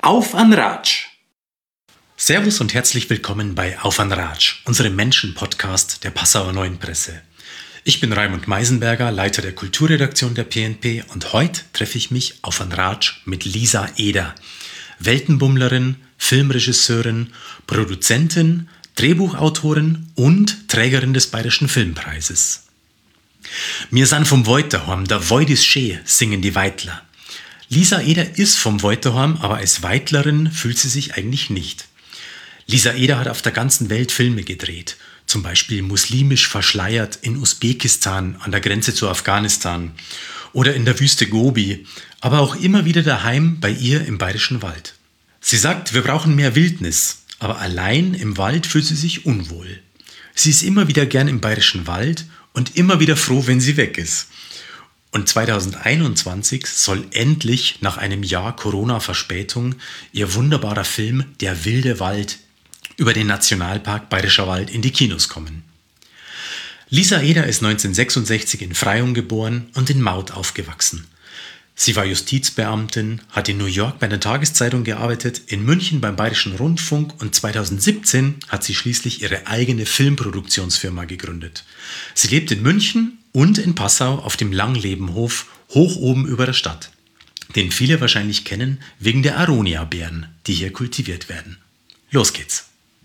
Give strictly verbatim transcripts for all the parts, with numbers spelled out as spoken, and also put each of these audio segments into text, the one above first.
Auf an Ratsch! Servus und herzlich willkommen bei Auf an Ratsch, unserem Menschen-Podcast der Passauer Neuen Presse. Ich bin Raimund Meisenberger, Leiter der Kulturredaktion der P N P und heute treffe ich mich auf an Ratsch mit Lisa Eder, Weltenbummlerin, Filmregisseurin, Produzentin, Drehbuchautorin und Trägerin des Bayerischen Filmpreises. Mir san vom Weuterhorn, der Void is schee, singen die Weitler. Lisa Eder ist vom Weuterhorn, aber als Weitlerin fühlt sie sich eigentlich nicht. Lisa Eder hat auf der ganzen Welt Filme gedreht, zum Beispiel muslimisch verschleiert in Usbekistan an der Grenze zu Afghanistan oder in der Wüste Gobi, aber auch immer wieder daheim bei ihr im Bayerischen Wald. Sie sagt, wir brauchen mehr Wildnis, aber allein im Wald fühlt sie sich unwohl. Sie ist immer wieder gern im Bayerischen Wald und immer wieder froh, wenn sie weg ist. Und zwanzig einundzwanzig soll endlich nach einem Jahr Corona-Verspätung ihr wunderbarer Film Der wilde Wald über den Nationalpark Bayerischer Wald in die Kinos kommen. Lisa Eder ist neunzehnhundertsechsundsechzig in Freyung geboren und in Maut aufgewachsen. Sie war Justizbeamtin, hat in New York bei einer Tageszeitung gearbeitet, in München beim Bayerischen Rundfunk und zweitausendsiebzehn hat sie schließlich ihre eigene Filmproduktionsfirma gegründet. Sie lebt in München und in Passau auf dem Langlebenhof hoch oben über der Stadt, den viele wahrscheinlich kennen wegen der Aronia-Beeren, die hier kultiviert werden. Los geht's!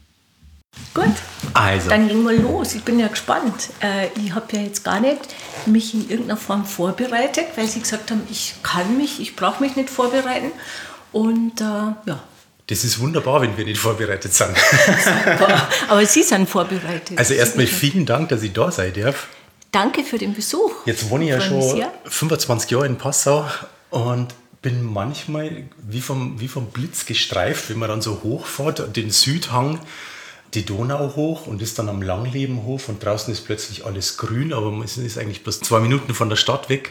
Gut, also. Dann gehen wir los. Ich bin ja gespannt. Äh, ich habe ja jetzt gar nicht mich in irgendeiner Form vorbereitet, weil Sie gesagt haben, ich kann mich, ich brauche mich nicht vorbereiten. Und äh, ja. Das ist wunderbar, wenn wir nicht vorbereitet sind. Super. Aber Sie sind vorbereitet. Also erstmal vielen Dank, dass ich da sein darf. Danke für den Besuch. Jetzt wohne ich ja schon fünfundzwanzig Jahre in Passau und bin manchmal wie vom, wie vom Blitz gestreift, wenn man dann so hochfährt, den Südhang, die Donau hoch und ist dann am Langlebenhof und draußen ist plötzlich alles grün, aber man ist eigentlich bloß zwei Minuten von der Stadt weg.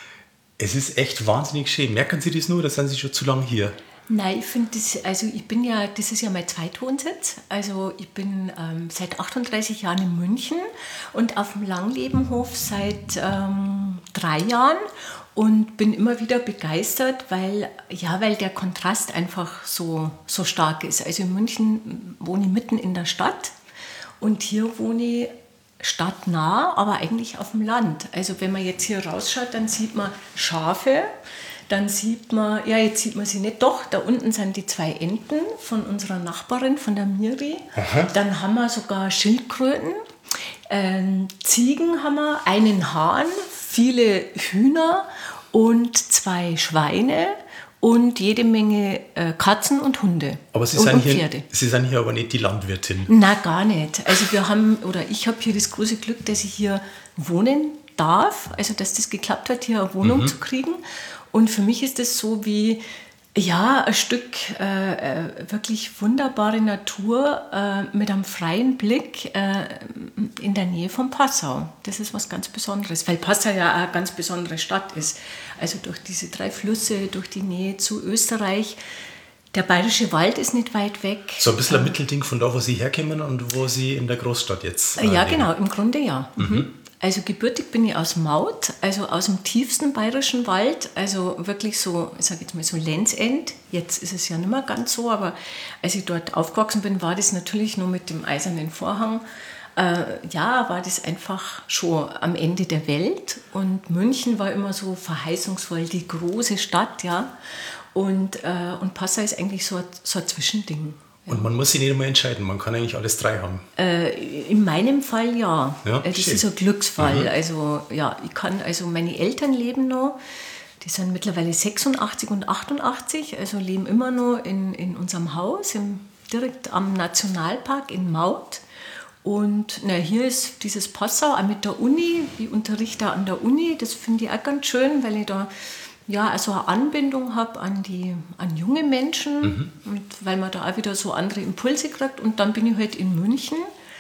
Es ist echt wahnsinnig schön. Merken Sie das nur oder sind Sie schon zu lange hier? Nein, ich finde das, also ich bin ja, das ist ja mein Zweitwohnsitz. Also ich bin ähm, seit achtunddreißig Jahren in München und auf dem Langlebenhof seit ähm, drei Jahren. Und bin immer wieder begeistert, weil, ja, weil der Kontrast einfach so, so stark ist. Also in München wohne ich mitten in der Stadt und hier wohne ich stadtnah, aber eigentlich auf dem Land. Also wenn man jetzt hier rausschaut, dann sieht man Schafe, dann sieht man, ja jetzt sieht man sie nicht, doch, da unten sind die zwei Enten von unserer Nachbarin, von der Miri. Aha. Dann haben wir sogar Schildkröten, ähm, Ziegen haben wir, einen Hahn, viele Hühner und zwei Schweine und jede Menge äh, Katzen und Hunde. Aber Sie, und, sind und hier, Pferde. Sie sind hier aber nicht die Landwirtin. Na, gar nicht. Also wir haben, oder ich habe hier das große Glück, dass ich hier wohnen darf, also dass das geklappt hat, hier eine Wohnung mhm. zu kriegen. Und für mich ist das so wie, ja, ein Stück äh, wirklich wunderbare Natur äh, mit einem freien Blick äh, in der Nähe von Passau. Das ist was ganz Besonderes, weil Passau ja eine ganz besondere Stadt ist. Also durch diese drei Flüsse, durch die Nähe zu Österreich. Der Bayerische Wald ist nicht weit weg. So ein bisschen ein Mittelding von da, wo Sie herkommen und wo Sie in der Großstadt jetzt äh, Ja, leben. Genau, im Grunde ja. Mhm. Also gebürtig bin ich aus Maut, also aus dem tiefsten Bayerischen Wald, also wirklich so, ich sage jetzt mal so Lenzend. Jetzt ist es ja nicht mehr ganz so, aber als ich dort aufgewachsen bin, war das natürlich nur mit dem eisernen Vorhang. Äh, ja, war das einfach schon am Ende der Welt und München war immer so verheißungsvoll, die große Stadt, ja. Und, äh, und Passau ist eigentlich so, so ein Zwischending. Und man muss sich nicht immer entscheiden, man kann eigentlich alles drei haben. Äh, in meinem Fall ja. ja das schön. Ist ein Glücksfall. Mhm. Also ja, ich kann, also meine Eltern leben noch, die sind mittlerweile sechsundachtzig und achtundachtzig, also leben immer noch in, in unserem Haus, im, direkt am Nationalpark in Maut. Und na, hier ist dieses Passau, auch mit der Uni, ich unterrichte an der Uni, das finde ich auch ganz schön, weil ich da ja, also eine Anbindung habe an, die, an junge Menschen mhm. und weil man da auch wieder so andere Impulse kriegt. Und dann bin ich halt in München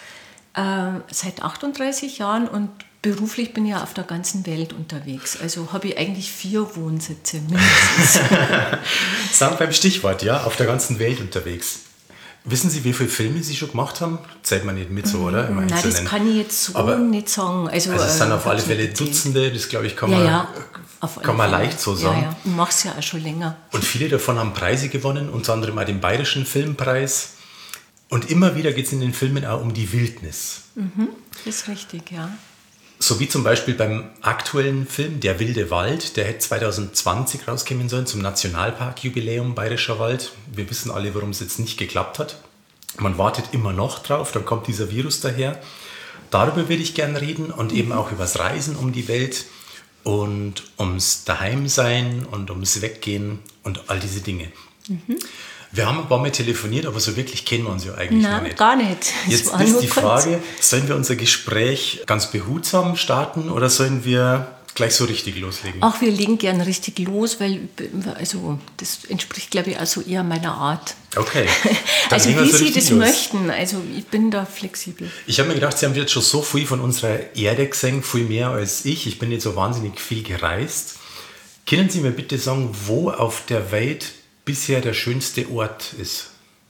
äh, seit achtunddreißig Jahren und beruflich bin ich ja auf der ganzen Welt unterwegs. Also habe ich eigentlich vier Wohnsitze mindestens. Sagen beim Stichwort, ja, auf der ganzen Welt unterwegs. Wissen Sie, wie viele Filme Sie schon gemacht haben? Zählt man nicht mit so, oder? Nein, das kann ich jetzt so Aber nicht sagen. Also, also es sind äh, auf alle Fälle Dutzende. Dutzende, das glaube ich kann Ja, man, ja, auf alle kann man Fälle. leicht so sagen. Ja, ja. Ich mache es ja auch schon länger. Und viele davon haben Preise gewonnen, unter anderem auch den Bayerischen Filmpreis. Und immer wieder geht es in den Filmen auch um die Wildnis. Mhm, das ist richtig, ja. So wie zum Beispiel beim aktuellen Film Der wilde Wald, der hätte zwanzig zwanzig rauskommen sollen zum Nationalparkjubiläum Bayerischer Wald. Wir wissen alle, warum es jetzt nicht geklappt hat. Man wartet immer noch drauf, dann kommt dieser Virus daher. Darüber würde ich gerne reden und eben auch übers Reisen um die Welt und ums Daheimsein und ums Weggehen und all diese Dinge. Mhm. Wir haben ein paar Mal telefoniert, aber so wirklich kennen wir uns ja eigentlich Nein, noch nicht. gar nicht. Das Jetzt war ist nur die kurz. Frage, sollen wir unser Gespräch ganz behutsam starten oder sollen wir gleich so richtig loslegen? Ach, wir legen gern richtig los, weil also, das entspricht, glaube ich, also eher meiner Art. Okay. Also legen wir wie so Sie richtig das los. möchten. Also ich bin da flexibel. Ich habe mir gedacht, Sie haben jetzt schon so viel von unserer Erde gesehen, viel mehr als ich. Ich bin jetzt so wahnsinnig viel gereist. Können Sie mir bitte sagen, wo auf der Welt bisher der schönste Ort ist?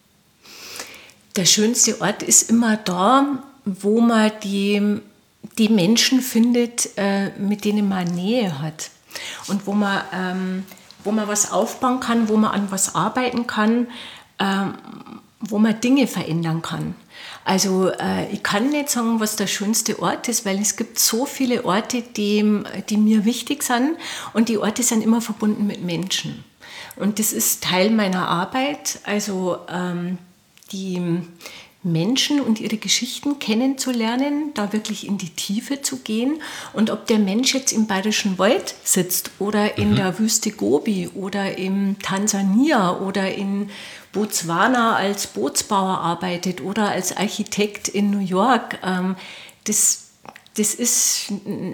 Der schönste Ort ist immer da, wo man die, die Menschen findet, äh, mit denen man Nähe hat. Und wo man, ähm, wo man was aufbauen kann, wo man an was arbeiten kann, ähm, wo man Dinge verändern kann. Also äh, ich kann nicht sagen, was der schönste Ort ist, weil es gibt so viele Orte, die, die mir wichtig sind. Und die Orte sind immer verbunden mit Menschen. Und das ist Teil meiner Arbeit, also ähm, die Menschen und ihre Geschichten kennenzulernen, da wirklich in die Tiefe zu gehen. Und ob der Mensch jetzt im Bayerischen Wald sitzt oder in mhm. der Wüste Gobi oder in Tansania oder in Botswana als Bootsbauer arbeitet oder als Architekt in New York, ähm, das, das ist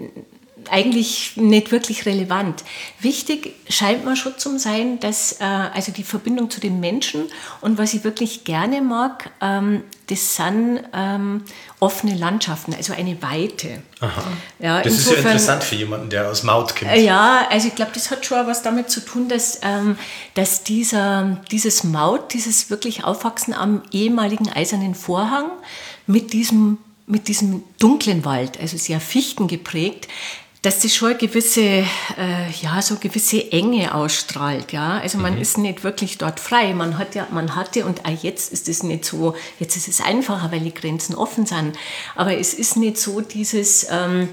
eigentlich nicht wirklich relevant. Wichtig scheint mir schon zu sein, dass äh, also die Verbindung zu den Menschen und was ich wirklich gerne mag, ähm, das sind ähm, offene Landschaften, also eine Weite. Aha. Ja, das insofern, ist ja interessant für jemanden, der aus Maut kommt. Äh, ja, also ich glaube, das hat schon was damit zu tun, dass, ähm, dass dieser, dieses Maut, dieses wirklich Aufwachsen am ehemaligen Eisernen Vorhang mit diesem, mit diesem dunklen Wald, also sehr Fichten geprägt, dass das schon eine gewisse, äh, ja, so eine gewisse Enge ausstrahlt, ja. Also man mhm. ist nicht wirklich dort frei. Man hat ja, man hatte und auch jetzt ist es nicht so. Jetzt ist es einfacher, weil die Grenzen offen sind. Aber es ist nicht so dieses, ähm,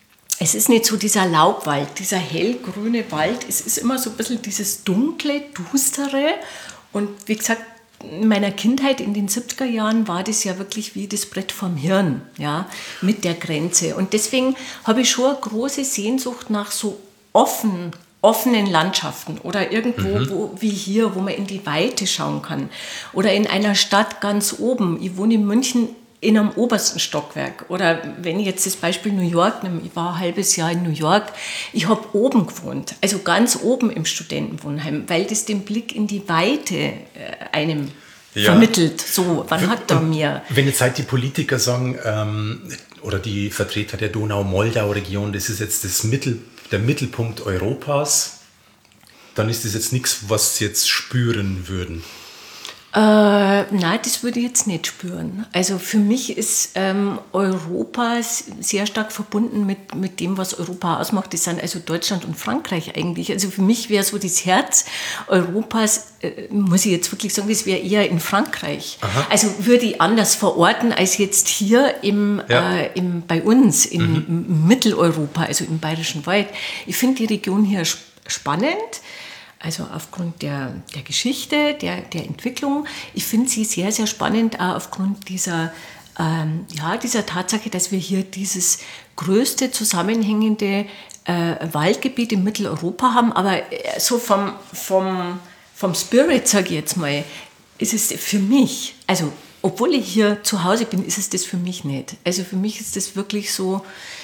es ist nicht so dieser Laubwald, dieser hellgrüne Wald. Es ist immer so ein bisschen dieses dunkle, düstere. Und wie gesagt, in meiner Kindheit in den siebziger Jahren war das ja wirklich wie das Brett vom Hirn, ja, mit der Grenze. Und deswegen habe ich schon eine große Sehnsucht nach so offen, offenen Landschaften oder irgendwo mhm. wo, wie hier, wo man in die Weite schauen kann. Oder in einer Stadt ganz oben. Ich wohne in München in einem obersten Stockwerk. Oder wenn ich jetzt das Beispiel New York nehme, ich war ein halbes Jahr in New York, ich habe oben gewohnt, also ganz oben im Studentenwohnheim, weil das den Blick in die Weite äh, einem ja. vermittelt. So, man hat da mehr. Wenn jetzt halt die Politiker sagen, ähm, oder die Vertreter der Donau-Moldau-Region, das ist jetzt das Mittel, der Mittelpunkt Europas, dann ist das jetzt nichts, was sie jetzt spüren würden. Äh, nein, das würde ich jetzt nicht spüren. Also für mich ist ähm, Europa sehr stark verbunden mit, mit dem, was Europa ausmacht. Das sind also Deutschland und Frankreich eigentlich. Also für mich wäre so das Herz Europas, äh, muss ich jetzt wirklich sagen, das wäre eher in Frankreich. Aha. Also würde ich anders verorten als jetzt hier im, ja. äh, im, bei uns in mhm. Mitteleuropa, also im Bayerischen Wald. Ich finde die Region hier sp- spannend. Also aufgrund der, der Geschichte, der, der Entwicklung. Ich finde sie sehr, sehr spannend, auch aufgrund dieser, ähm, ja, dieser Tatsache, dass wir hier dieses größte zusammenhängende äh, Waldgebiet in Mitteleuropa haben. Aber so vom, vom, vom Spirit, sage ich jetzt mal, ist es für mich, also obwohl ich hier zu Hause bin, ist es das für mich nicht. Also für mich ist das wirklich so,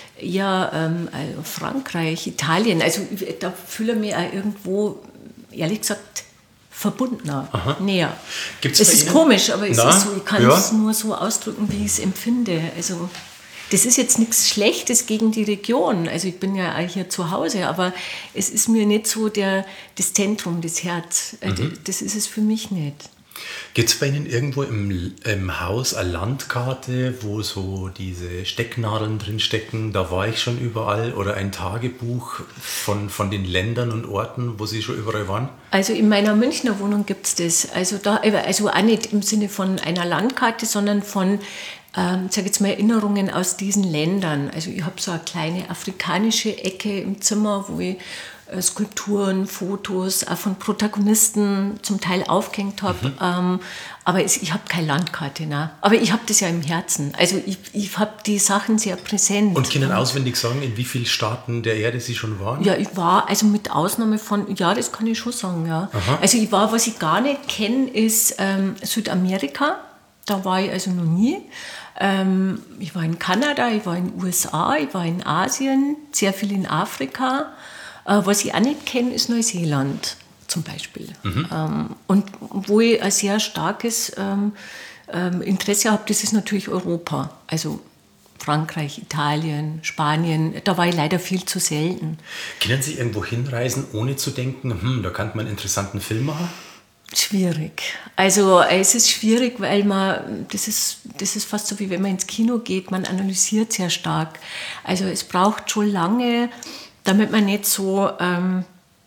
ja, ähm, also Frankreich, Italien, also da fühle ich mich auch irgendwo, ehrlich gesagt, verbundener, Aha. näher. Gibt's es ist Ihnen? komisch, aber es Na, ist so, ich kann ja. es nur so ausdrücken, wie ich es empfinde. Also das ist jetzt nichts Schlechtes gegen die Region, also ich bin ja auch hier zu Hause, aber es ist mir nicht so der, das Zentrum, das Herz, mhm. das ist es für mich nicht. Gibt es bei Ihnen irgendwo im, im Haus eine Landkarte, wo so diese Stecknadeln drin stecken? Da war ich schon überall. Oder ein Tagebuch von, von den Ländern und Orten, wo Sie schon überall waren? Also in meiner Münchner Wohnung gibt es das. Also, da, also auch nicht im Sinne von einer Landkarte, sondern von ähm, sag jetzt mal Erinnerungen aus diesen Ländern. Also ich habe so eine kleine afrikanische Ecke im Zimmer, wo ich Skulpturen, Fotos auch von Protagonisten zum Teil aufgehängt habe. Mhm. Ähm, aber es, ich habe keine Landkarte. Ne? Aber ich habe das ja im Herzen. Also ich, ich habe die Sachen sehr präsent. Und können auswendig sagen, in wie vielen Staaten der Erde Sie schon waren? Ja, ich war, also mit Ausnahme von, ja, das kann ich schon sagen. Ja. Also ich war, was ich gar nicht kenne, ist ähm, Südamerika. Da war ich also noch nie. Ähm, ich war in Kanada, ich war in den U S A, ich war in Asien, sehr viel in Afrika. Was ich auch nicht kenne, ist Neuseeland zum Beispiel. Mhm. Ähm, und wo ich ein sehr starkes ähm, Interesse habe, das ist natürlich Europa. Also Frankreich, Italien, Spanien. Da war ich leider viel zu selten. Können Sie irgendwo hinreisen, ohne zu denken, hm, da könnte man einen interessanten Film machen? Schwierig. Also es ist schwierig, weil man, das ist, das ist fast so, wie wenn man ins Kino geht, man analysiert sehr stark. Also es braucht schon lange, damit man nicht so ähm,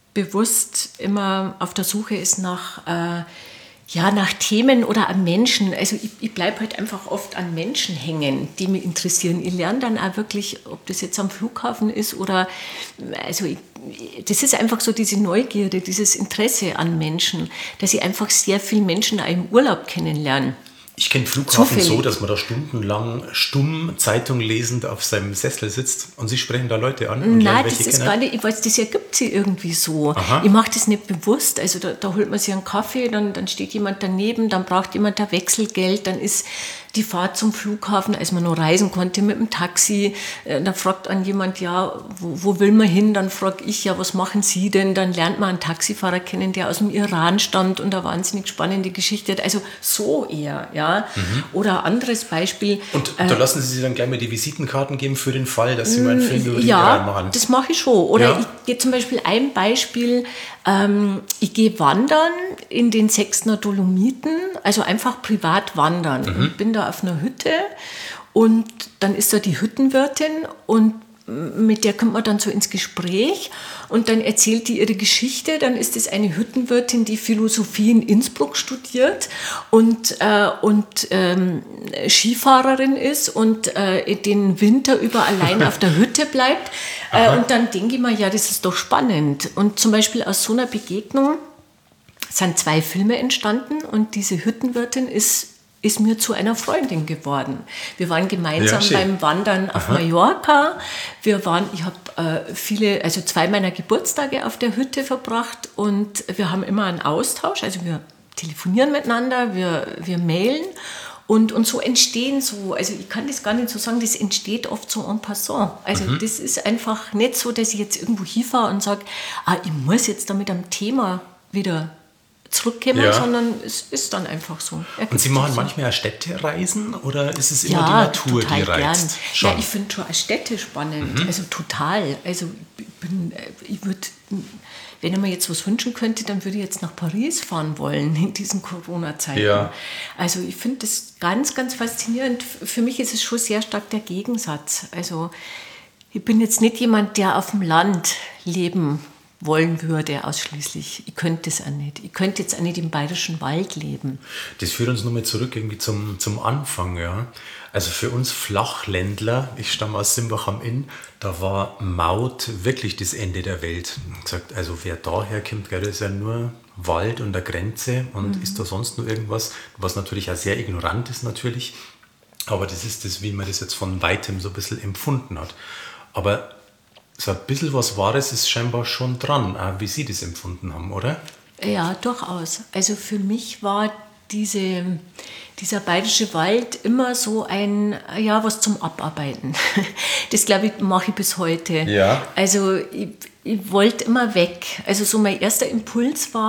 bewusst immer auf der Suche ist nach, äh, ja, nach Themen oder an Menschen. Also ich, ich bleibe halt einfach oft an Menschen hängen, die mich interessieren. Ich lerne dann auch wirklich, ob das jetzt am Flughafen ist oder, also ich, das ist einfach so diese Neugierde, dieses Interesse an Menschen, dass ich einfach sehr viele Menschen auch im Urlaub kennenlerne. Ich kenne Flughafen Zufällig. so, dass man da stundenlang stumm Zeitung lesend auf seinem Sessel sitzt und Sie sprechen da Leute an und Nein, das ist kennen. gar nicht, ich weiß, das ergibt sich irgendwie so. Aha. Ich mache das nicht bewusst, also da, da holt man sich einen Kaffee, dann, dann steht jemand daneben, dann braucht jemand da Wechselgeld, dann ist die Fahrt zum Flughafen, als man noch reisen konnte mit dem Taxi, dann fragt an jemand, ja, wo, wo will man hin? Dann frage ich, ja, was machen Sie denn? Dann lernt man einen Taxifahrer kennen, der aus dem Iran stammt und eine wahnsinnig spannende Geschichte hat. Also so eher, ja. Mhm. Oder ein anderes Beispiel. Und da äh, lassen Sie sich dann gleich mal die Visitenkarten geben für den Fall, dass Sie mal einen Film über den ja, Iran machen? Ja, das mache ich schon. Oder ja? ich gehe zum Beispiel ein Beispiel, ähm, ich gehe wandern in den Sechstner Dolomiten, also einfach privat wandern. Mhm. Und bin da auf einer Hütte und dann ist da die Hüttenwirtin und mit der kommt man dann so ins Gespräch und dann erzählt die ihre Geschichte. Dann ist es eine Hüttenwirtin, die Philosophie in Innsbruck studiert und, äh, und ähm, Skifahrerin ist und äh, den Winter über allein auf der Hütte bleibt. Äh, und dann denke ich mir, ja, das ist doch spannend. Und zum Beispiel aus so einer Begegnung sind zwei Filme entstanden und diese Hüttenwirtin ist ist mir zu einer Freundin geworden. Wir waren gemeinsam ja, beim Wandern auf Aha. Mallorca. Wir waren, ich habe äh, viele, also zwei meiner Geburtstage auf der Hütte verbracht und wir haben immer einen Austausch, also wir telefonieren miteinander, wir, wir mailen und, und so entstehen so, also ich kann das gar nicht so sagen, das entsteht oft so en passant. Also mhm. das ist einfach nicht so, dass ich jetzt irgendwo hinfahre und sage, ah, ich muss jetzt da mit einem Thema wieder zurückkommen, ja. sondern es ist dann einfach so. Und Sie machen so. manchmal Städtereisen oder ist es immer ja, die Natur, die reizt? Ja, ich finde schon Städte spannend, mhm. also total. Also ich, bin, ich würde, wenn ich mir jetzt was wünschen könnte, dann würde ich jetzt nach Paris fahren wollen in diesen Corona-Zeiten. Ja. Also ich finde das ganz, ganz faszinierend. Für mich ist es schon sehr stark der Gegensatz. Also ich bin jetzt nicht jemand, der auf dem Land leben wollen würde ausschließlich. Ich könnte es auch nicht. Ich könnte jetzt auch nicht im Bayerischen Wald leben. Das führt uns nochmal zurück irgendwie zum, zum Anfang. Ja. Also für uns Flachländler, ich stamme aus Simbach am Inn, da war Maut wirklich das Ende der Welt. Gesagt, also wer daher kommt, das ist ja nur Wald und der Grenze und mhm. ist da sonst nur irgendwas, was natürlich auch sehr ignorant ist natürlich. Aber das ist das, wie man das jetzt von Weitem so ein bisschen empfunden hat. Aber so ein bisschen was Wahres ist scheinbar schon dran, auch wie Sie das empfunden haben, oder? Ja, durchaus. Also für mich war diese, dieser bayerische Wald immer so ein, ja, was zum Abarbeiten. Das, glaube ich, mache ich bis heute. Ja. Also ich, ich wollte immer weg. Also so mein erster Impuls war,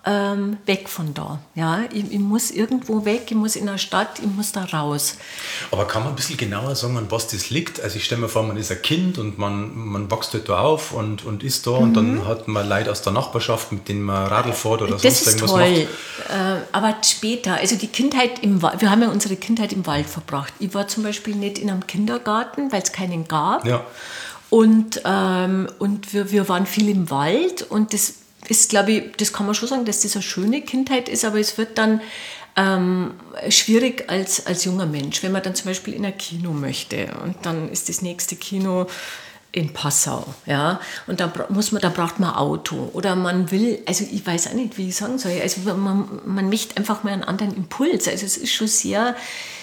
ähm, weg von da. Ja? Ich, ich muss irgendwo weg, ich muss in der Stadt, ich muss da raus. Aber kann man ein bisschen genauer sagen, an was das liegt? Also ich stelle mir vor, man ist ein Kind und man, man wächst dort da auf und, und ist da mhm. und dann hat man Leute aus der Nachbarschaft, mit denen man Radl fährt oder das sonst irgendwas toll. macht. Äh, aber später, also die Kindheit im Wald, wir haben ja unsere Kindheit im Wald verbracht. Ich war zum Beispiel nicht in einem Kindergarten, weil es keinen gab. Ja. Und, ähm, und wir, wir waren viel im Wald und das ist, glaube ich, das kann man schon sagen, dass das eine schöne Kindheit ist, aber es wird dann ähm, schwierig als, als junger Mensch, wenn man dann zum Beispiel in ein Kino möchte und dann ist das nächste Kino in Passau, ja, und da muss man, da braucht man ein Auto oder man will, also ich weiß auch nicht, wie ich sagen soll, also man, man möchte einfach mal einen anderen Impuls, also es ist schon sehr,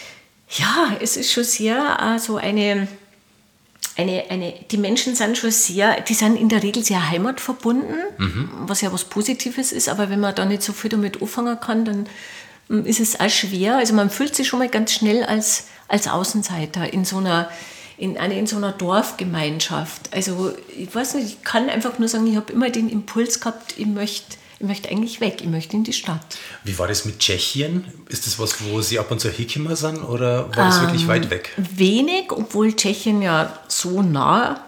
ja, es ist schon sehr äh, so eine Eine, eine, die Menschen sind schon sehr, die sind in der Regel sehr heimatverbunden, mhm. was ja was Positives ist, aber wenn man da nicht so viel damit anfangen kann, dann ist es auch schwer. Also man fühlt sich schon mal ganz schnell als, als Außenseiter in so einer, in, eine, in so einer Dorfgemeinschaft. Also ich weiß nicht, ich kann einfach nur sagen, ich habe immer den Impuls gehabt, ich möchte Ich möchte eigentlich weg, ich möchte in die Stadt. Wie war das mit Tschechien? Ist das was, wo Sie ab und zu hingekommen sind oder war das ähm, wirklich weit weg? Wenig, obwohl Tschechien ja so nah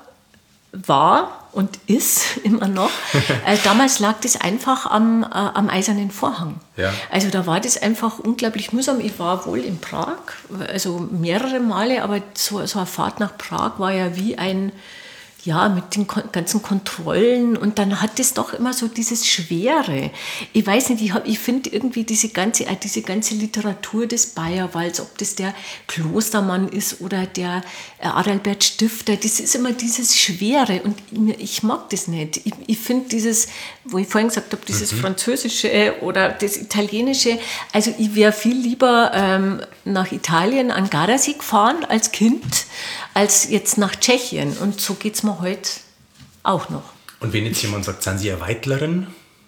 war und ist immer noch. äh, damals lag das einfach am, äh, am Eisernen Vorhang. Ja. Also da war das einfach unglaublich mühsam. Ich war wohl in Prag, also mehrere Male, aber so, so eine Fahrt nach Prag war ja wie ein... Ja, mit den ganzen Kontrollen und dann hat es doch immer so dieses Schwere. Ich weiß nicht, ich, ich finde irgendwie diese ganze, diese ganze Literatur des Bayerwalds, ob das der Klostermann ist oder der Adalbert Stifter, das ist immer dieses Schwere und ich mag das nicht. Ich, ich finde dieses, wo ich vorhin gesagt habe, dieses mhm. Französische oder das Italienische, also ich wäre viel lieber ähm, nach Italien an Gardasee gefahren als Kind, als jetzt nach Tschechien. Und so geht es mir heute auch noch. Und wenn jetzt jemand sagt, sind Sie eine Weidlerin?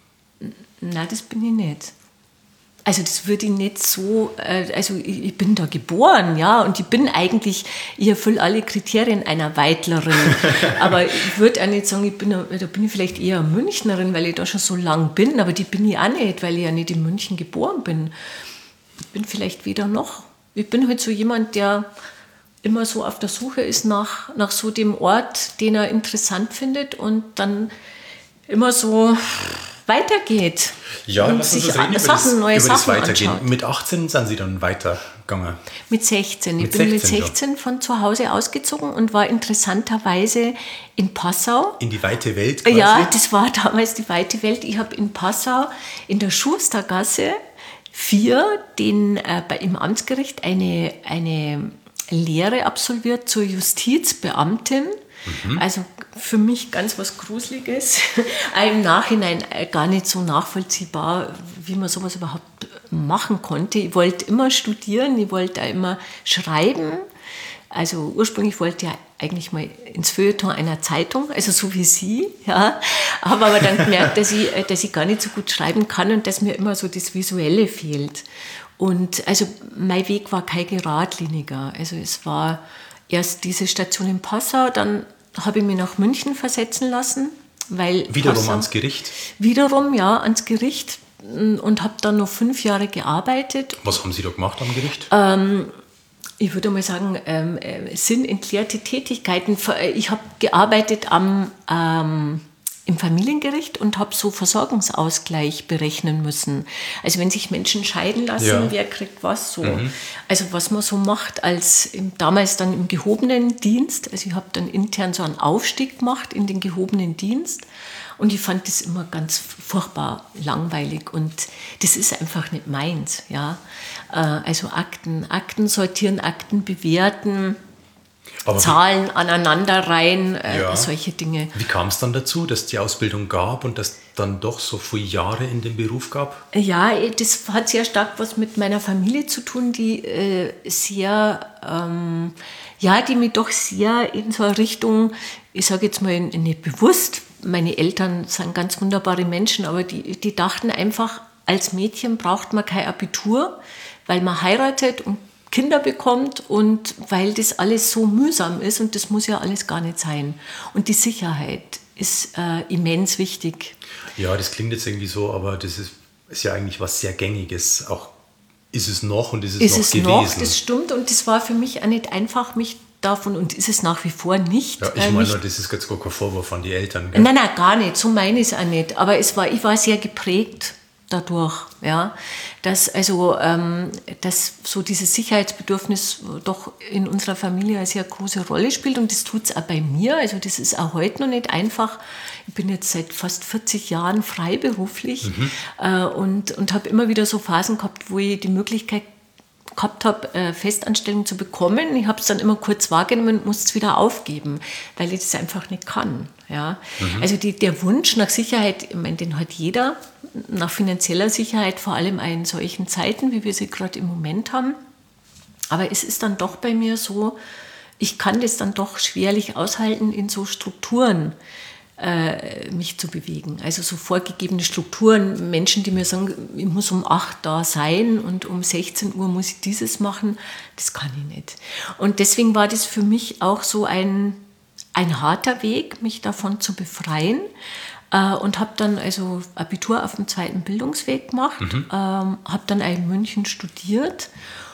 Nein, das bin ich nicht. Also das würde ich nicht so, äh, also ich, ich bin da geboren, ja, und ich bin eigentlich, ich erfülle alle Kriterien einer Weidlerin. Aber ich würde auch nicht sagen, ich bin, da bin ich vielleicht eher eine Münchnerin, weil ich da schon so lang bin, aber die bin ich auch nicht, weil ich ja nicht in München geboren bin. Ich bin vielleicht weder noch. Ich bin halt so jemand, der immer so auf der Suche ist nach, nach so dem Ort, den er interessant findet und dann immer so weitergeht. Ja, und lassen Sie sich uns reden Sachen, über neue das, über das Sachen Weitergehen. anschaut. Mit achtzehn sind Sie dann weitergegangen? Mit sechzehn. Mit ich bin sechzehn mit sechzehn schon. Von zu Hause ausgezogen und war interessanterweise in Passau. In die weite Welt quasi? Ja, das war damals die weite Welt. Ich habe in Passau in der Schustergasse vier den, äh, bei, im Amtsgericht eine, eine Lehre absolviert zur Justizbeamtin. Mhm. Also für mich ganz was Gruseliges. Im Nachhinein gar nicht so nachvollziehbar, wie man sowas überhaupt machen konnte. Ich wollte immer studieren, ich wollte auch immer schreiben. Also ursprünglich wollte ich ja eigentlich mal ins Feuilleton einer Zeitung, also so wie Sie, ja. Habe aber dann gemerkt, dass ich, dass ich gar nicht so gut schreiben kann und dass mir immer so das Visuelle fehlt. Und also mein Weg war kein geradliniger. Also es war erst diese Station in Passau, dann habe ich mich nach München versetzen lassen. Weil wiederum Passau, ans Gericht? Wiederum, ja, ans Gericht und habe dann noch fünf Jahre gearbeitet. Was haben Sie da gemacht am Gericht? Ähm, ich würde mal sagen, ähm, sinnentleerte Tätigkeiten. Ich habe gearbeitet am, ähm, im Familiengericht und habe so Versorgungsausgleich berechnen müssen. Also wenn sich Menschen scheiden lassen, ja. wer kriegt was so. Mhm. Also was man so macht als im, damals dann im gehobenen Dienst. Also ich habe dann intern so einen Aufstieg gemacht in den gehobenen Dienst. Und ich fand das immer ganz furchtbar langweilig und das ist einfach nicht meins. Ja? Also Akten, Akten sortieren, Akten bewerten, aber Zahlen wie, aneinanderreihen, ja. solche Dinge. Wie kam es dann dazu, dass es die Ausbildung gab und dass dann doch so viele Jahre in dem Beruf gab? Ja, das hat sehr stark was mit meiner Familie zu tun, die äh, sehr, ähm, ja, die mich doch sehr in so eine Richtung, ich sage jetzt mal nicht bewusst, meine Eltern sind ganz wunderbare Menschen, aber die, die dachten einfach, als Mädchen braucht man kein Abitur, weil man heiratet und Kinder bekommt und weil das alles so mühsam ist und das muss ja alles gar nicht sein. Und die Sicherheit ist äh, immens wichtig. Ja, das klingt jetzt irgendwie so, aber das ist ist ja eigentlich was sehr Gängiges. Auch ist es noch und ist es ist noch es gewesen. Noch, das stimmt. Und das war für mich auch nicht einfach, mich davon, und ist es nach wie vor nicht. Ja, ich äh, meine, nicht, das ist jetzt gar kein Vorwurf an die Eltern. Gell? Nein, nein, gar nicht. So meine ich es auch nicht. Aber es war, ich war sehr geprägt dadurch, ja, dass also ähm, dass so dieses Sicherheitsbedürfnis doch in unserer Familie eine sehr große Rolle spielt, und das tut es auch bei mir. Also das ist auch heute noch nicht einfach. Ich bin jetzt seit fast vierzig Jahren freiberuflich mhm. äh, und, und habe immer wieder so Phasen gehabt, wo ich die Möglichkeit gehabt habe, Festanstellung zu bekommen. Ich habe es dann immer kurz wahrgenommen und musste es wieder aufgeben, weil ich das einfach nicht kann. Ja? Mhm. Also die, der Wunsch nach Sicherheit, ich meine, den hat jeder, nach finanzieller Sicherheit, vor allem in solchen Zeiten, wie wir sie gerade im Moment haben. Aber es ist dann doch bei mir so, ich kann das dann doch schwerlich aushalten, in so Strukturen äh, mich zu bewegen. Also so vorgegebene Strukturen, Menschen, die mir sagen, ich muss um acht da sein und um sechzehn Uhr muss ich dieses machen, das kann ich nicht. Und deswegen war das für mich auch so ein, ein harter Weg, mich davon zu befreien. Äh, und habe dann also Abitur auf dem zweiten Bildungsweg gemacht, mhm. ähm, habe dann auch in München studiert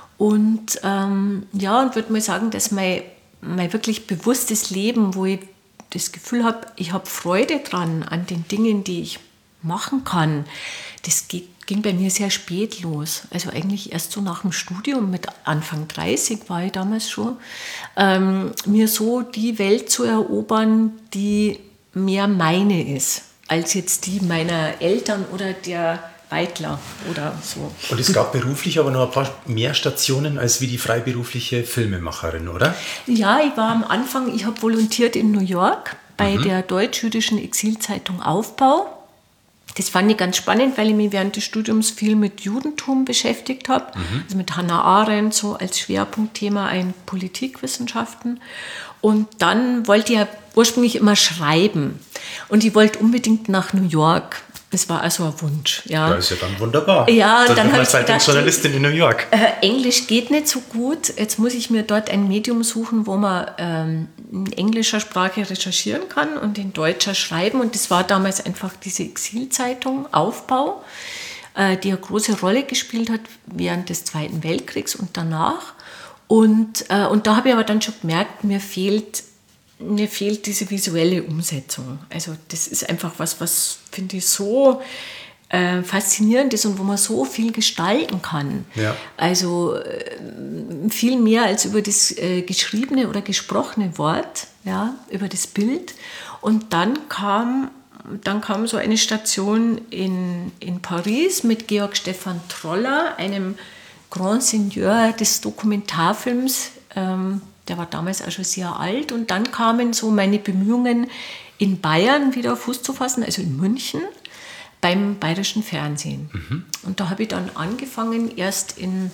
und ähm, ja, und würde mal sagen, dass mein, mein wirklich bewusstes Leben, wo ich das Gefühl habe, ich habe Freude dran an den Dingen, die ich machen kann, das geht, ging bei mir sehr spät los. Also eigentlich erst so nach dem Studium, mit Anfang dreißig war ich damals schon, ähm, mir so die Welt zu erobern, die mehr meine ist, als jetzt die meiner Eltern oder der Weitler oder so. Und es gab beruflich aber noch ein paar mehr Stationen als wie die freiberufliche Filmemacherin, oder? Ja, ich war am Anfang, ich habe volontiert in New York bei mhm. der deutsch-jüdischen Exilzeitung Aufbau. Das fand ich ganz spannend, weil ich mich während des Studiums viel mit Judentum beschäftigt habe. Mhm. Also mit Hannah Arendt so als Schwerpunktthema in Politikwissenschaften. Und dann wollte ich ja ursprünglich immer schreiben. Und ich wollte unbedingt nach New York. Das war also ein Wunsch. Ja, ja, ist ja dann wunderbar. Ja, dann, dann habe ich Zeitungsjournalistin in New York. Äh, Englisch geht nicht so gut. Jetzt muss ich mir dort ein Medium suchen, wo man ähm, in englischer Sprache recherchieren kann und in deutscher schreiben. Und das war damals einfach diese Exilzeitung Aufbau, äh, die eine große Rolle gespielt hat während des Zweiten Weltkriegs und danach. Und, äh, und da habe ich aber dann schon gemerkt, mir fehlt Mir fehlt diese visuelle Umsetzung. Also das ist einfach was, was finde ich so äh, faszinierend ist und wo man so viel gestalten kann. Ja. Also äh, viel mehr als über das äh, geschriebene oder gesprochene Wort, ja, über das Bild. Und dann kam, dann kam so eine Station in, in Paris mit Georg Stefan Troller, einem Grand Seigneur des Dokumentarfilms. Ähm, Der war damals auch schon sehr alt. Und dann kamen so meine Bemühungen, in Bayern wieder Fuß zu fassen, also in München, beim Bayerischen Fernsehen. Mhm. Und da habe ich dann angefangen, erst in,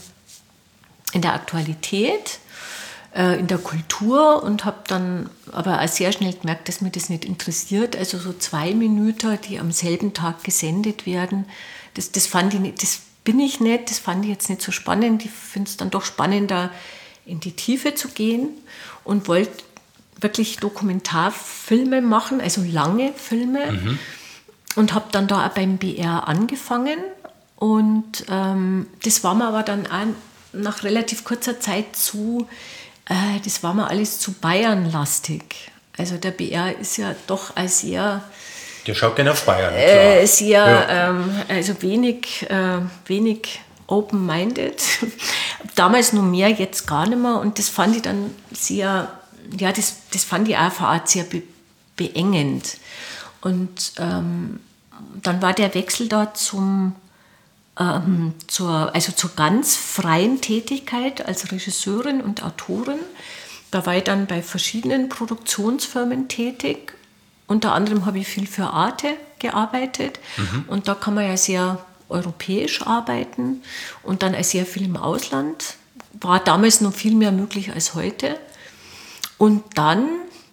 in der Aktualität, äh, in der Kultur, und habe dann aber auch sehr schnell gemerkt, dass mir das nicht interessiert. Also so zwei Minuten, die am selben Tag gesendet werden, das, das fand ich nicht, das bin ich nicht, das fand ich jetzt nicht so spannend. Ich finde es dann doch spannender, in die Tiefe zu gehen, und wollte wirklich Dokumentarfilme machen, also lange Filme. Mhm. Und habe dann da auch beim B R angefangen. Und ähm, das war mir aber dann auch nach relativ kurzer Zeit zu, äh, das war mir alles zu Bayern-lastig. Also der B R ist ja doch als sehr... Der schaut gerne auf Bayern, klar. Äh, sehr, ja. ähm, also wenig, äh, wenig open-minded. Damals noch mehr, jetzt gar nicht mehr. Und das fand ich dann sehr, ja, das, das fand ich auch auf eine Art sehr be- beengend. Und ähm, dann war der Wechsel da zum, ähm, zur, also zur ganz freien Tätigkeit als Regisseurin und Autorin. Da war ich dann bei verschiedenen Produktionsfirmen tätig. Unter anderem habe ich viel für Arte gearbeitet. Mhm. Und da kann man ja sehr europäisch arbeiten und dann auch sehr viel im Ausland. War damals noch viel mehr möglich als heute. Und dann,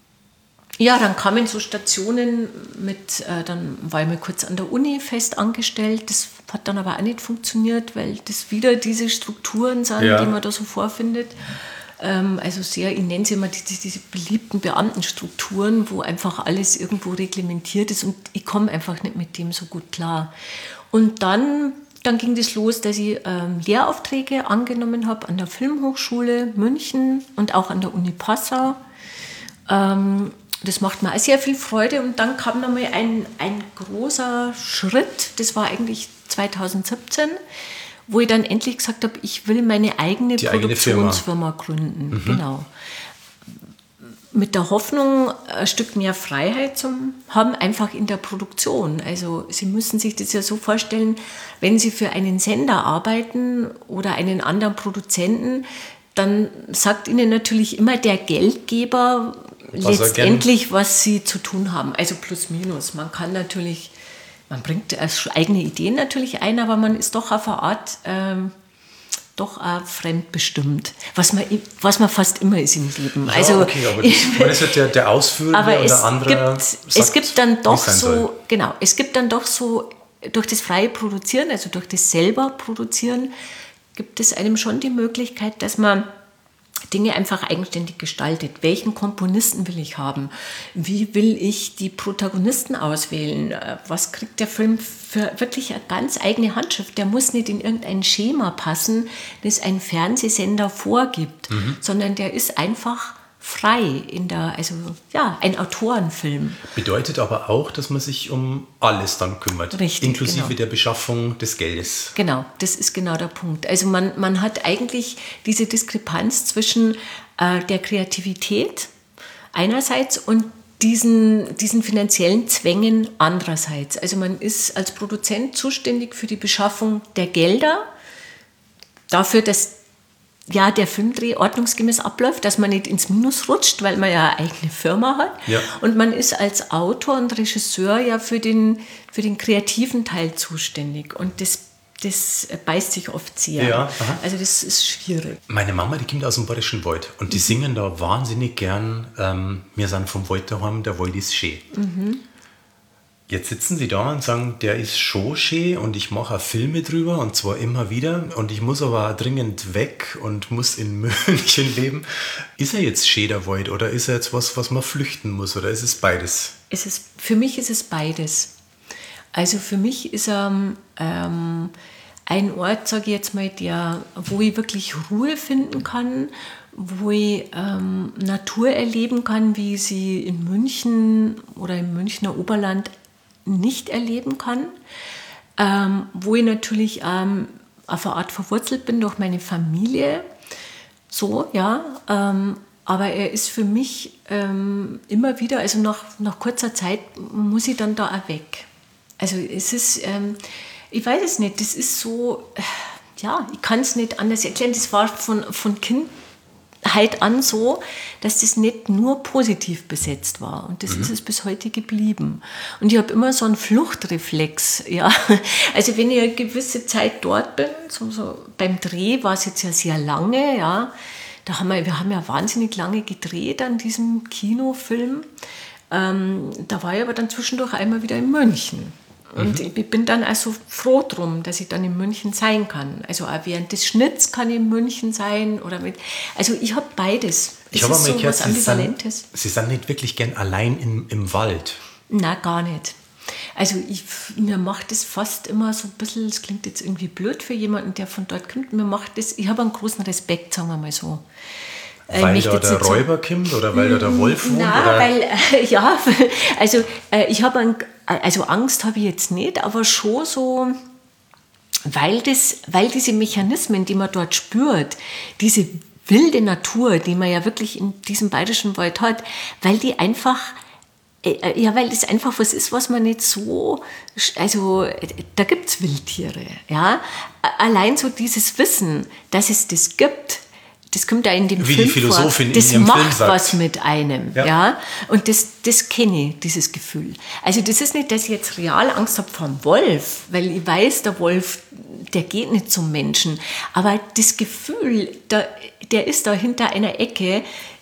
ja, dann kamen so Stationen mit, äh, dann war ich mal kurz an der Uni fest angestellt. Das hat dann aber auch nicht funktioniert, weil das wieder diese Strukturen sind, ja, die man da so vorfindet. Ähm, also sehr, ich nenne sie immer die, die, diese beliebten Beamtenstrukturen, wo einfach alles irgendwo reglementiert ist, und ich komme einfach nicht mit dem so gut klar. Und dann dann ging das los, dass ich ähm, Lehraufträge angenommen habe an der Filmhochschule München und auch an der Uni Passau. Ähm, das macht mir auch sehr viel Freude. Und dann kam nochmal ein, ein großer Schritt, das war eigentlich zweitausendsiebzehn, wo ich dann endlich gesagt habe, ich will meine eigene Die Produktionsfirma eigene gründen. Mhm. Genau. Mit der Hoffnung, ein Stück mehr Freiheit zu haben, einfach in der Produktion. Also Sie müssen sich das ja so vorstellen, wenn Sie für einen Sender arbeiten oder einen anderen Produzenten, dann sagt Ihnen natürlich immer der Geldgeber was letztendlich, was Sie zu tun haben. Also plus minus. Man kann natürlich, man bringt eigene Ideen natürlich ein, aber man ist doch auf eine Art ähm, doch auch fremdbestimmt, was man, was man fast immer ist im Leben. Ja, also, okay, aber das, man ist ja der, der Ausführende aber und es der andere gibt, sagt, es gibt dann doch so, soll. genau, es gibt dann doch so, durch das freie Produzieren, also durch das selber Produzieren, gibt es einem schon die Möglichkeit, dass man Dinge einfach eigenständig gestaltet. Welchen Komponisten will ich haben? Wie will ich die Protagonisten auswählen? Was kriegt der Film für wirklich eine ganz eigene Handschrift? Der muss nicht in irgendein Schema passen, das ein Fernsehsender vorgibt, mhm. sondern der ist einfach frei in der, also ja, ein Autorenfilm. Bedeutet aber auch, dass man sich um alles dann kümmert, Richtig, inklusive genau. der Beschaffung des Geldes. Genau, das ist genau der Punkt. Also man, man hat eigentlich diese Diskrepanz zwischen äh, der Kreativität einerseits und diesen, diesen finanziellen Zwängen andererseits. Also man ist als Produzent zuständig für die Beschaffung der Gelder, dafür, dass ja, der Filmdreh ordnungsgemäß abläuft, dass man nicht ins Minus rutscht, weil man ja eine eigene Firma hat. Ja. Und man ist als Autor und Regisseur ja für den, für den kreativen Teil zuständig. Und das, das beißt sich oft sehr. Ja, also das ist schwierig. Meine Mama, die kommt aus dem Bayerischen Wald und die mhm. singen da wahnsinnig gern, ähm, wir sind vom Wald daheim, der Wald ist schön. Mhm. Jetzt sitzen sie da und sagen, der ist schon schön und ich mache auch Filme drüber und zwar immer wieder und ich muss aber auch dringend weg und muss in München leben. Ist er jetzt schön, der Wald, oder ist er jetzt was, was man flüchten muss, oder ist es beides? Es ist, für mich ist es beides. Also für mich ist er ähm, ein Ort, sage ich jetzt mal, der, wo ich wirklich Ruhe finden kann, wo ich ähm, Natur erleben kann, wie ich sie in München oder im Münchner Oberland nicht erleben kann, ähm, wo ich natürlich ähm, auf eine Art verwurzelt bin durch meine Familie, so, ja, ähm, aber er ist für mich ähm, immer wieder, also nach, nach kurzer Zeit muss ich dann da auch weg. Also es ist, ähm, ich weiß es nicht, das ist so, äh, ja, ich kann es nicht anders erklären, das war von, von Kind halt an so, dass das nicht nur positiv besetzt war. Und das mhm. ist es bis heute geblieben. Und ich habe immer so einen Fluchtreflex. Ja. Also wenn ich eine gewisse Zeit dort bin, so, so beim Dreh war es jetzt ja sehr lange, ja, da haben wir, wir haben ja wahnsinnig lange gedreht an diesem Kinofilm. Ähm, da war ich aber dann zwischendurch einmal wieder in München. Und mhm. ich bin dann also froh drum, dass ich dann in München sein kann. Also auch während des Schnitts kann ich in München sein. Oder mit, also ich habe beides. Ich es habe ist mal so gehört, was Sie Ambivalentes. sind, Sie sind nicht wirklich gern allein im, im Wald. Na, gar nicht. Also ich, mir macht das fast immer so ein bisschen, das klingt jetzt irgendwie blöd für jemanden, der von dort kommt, mir macht das, ich habe einen großen Respekt, sagen wir mal so. Weil da der Räuber so, kommt oder weil da der Wolf wohnt? Nein, oder? weil, äh, ja, also äh, ich habe, ein, also Angst habe ich jetzt nicht, aber schon so, weil, das, weil diese Mechanismen, die man dort spürt, diese wilde Natur, die man ja wirklich in diesem bayerischen Wald hat, weil die einfach, äh, ja, weil das einfach was ist, was man nicht so, also da gibt es Wildtiere, ja, allein so dieses Wissen, dass es das gibt, das kommt da in dem Wie Film die Philosophin vor. Das in ihrem macht Film sagt. was mit einem. Ja. Ja? Und das, das kenne ich, dieses Gefühl. Also das ist nicht, dass ich jetzt real Angst habe vor dem Wolf, weil ich weiß, der Wolf, der geht nicht zum Menschen. Aber das Gefühl, der, der ist da hinter einer Ecke,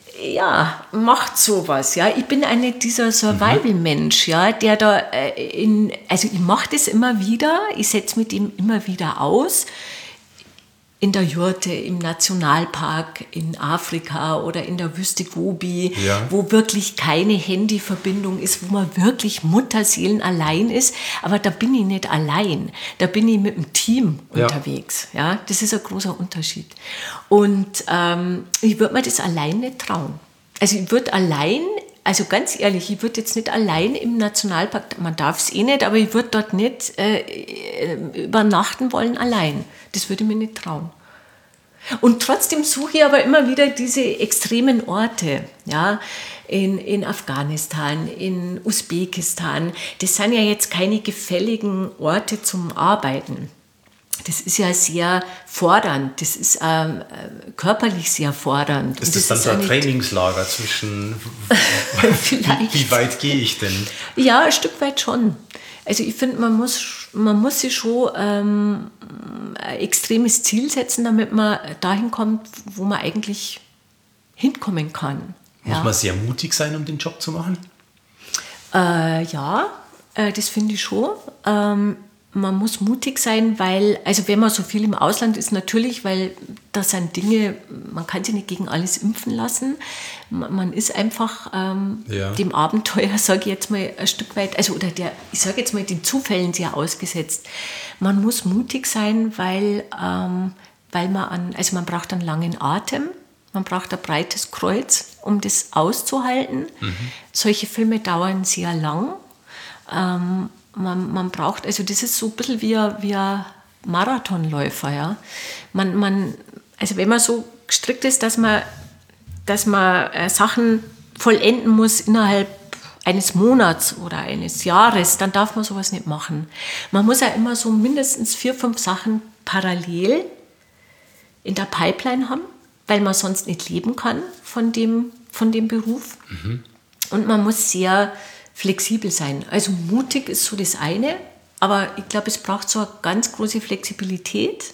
ja, macht sowas. Ja? Ich bin eine dieser Survival-Mensch, ja, der da in, also ich mache das immer wieder, ich setze mit ihm immer wieder aus. in der Jurte, im Nationalpark in Afrika oder in der Wüste Gobi, ja. wo wirklich keine Handyverbindung ist, wo man wirklich Mutterseelen allein ist. Aber da bin ich nicht allein, da bin ich mit dem Team ja. unterwegs. Ja, das ist ein großer Unterschied. Und ähm, ich würde mir das allein nicht trauen. Also ich würde allein, also ganz ehrlich, ich würde jetzt nicht allein im Nationalpark, man darf es eh nicht, aber ich würde dort nicht äh, übernachten wollen allein. Das würde ich mir nicht trauen. Und trotzdem suche ich aber immer wieder diese extremen Orte, ja, in, in Afghanistan, in Usbekistan. Das sind ja jetzt keine gefälligen Orte zum Arbeiten. Das ist ja sehr fordernd, das ist ähm, körperlich sehr fordernd. Ist das, das dann ist so ein ja Trainingslager zwischen, wie, wie weit gehe ich denn? Ja, ein Stück weit schon. Also ich finde, man muss, man muss sich schon ähm, ein extremes Ziel setzen, damit man dahin kommt, wo man eigentlich hinkommen kann. Muss ja. man sehr mutig sein, um den Job zu machen? Äh, ja, äh, das finde ich schon. Ähm, man muss mutig sein, weil, also wenn man so viel im Ausland ist, natürlich, weil das sind Dinge, man kann sich nicht gegen alles impfen lassen. Man, man ist einfach ähm, ja. dem Abenteuer, sage ich jetzt mal, ein Stück weit, also oder der, ich sage jetzt mal, den Zufällen sehr ausgesetzt. Man muss mutig sein, weil, ähm, weil man an, also man braucht einen langen Atem, man braucht ein breites Kreuz, um das auszuhalten. Mhm. Solche Filme dauern sehr lang. Ähm, Man, man braucht, also das ist so ein bisschen wie ein, wie ein Marathonläufer, ja. Man, man, also wenn man so gestrickt ist, dass man, dass man äh, Sachen vollenden muss innerhalb eines Monats oder eines Jahres, dann darf man sowas nicht machen. Man muss ja immer so mindestens vier, fünf Sachen parallel in der Pipeline haben, weil man sonst nicht leben kann von dem, von dem Beruf. Mhm. Und man muss sehr flexibel sein. Also mutig ist so das eine, aber ich glaube, es braucht so eine ganz große Flexibilität,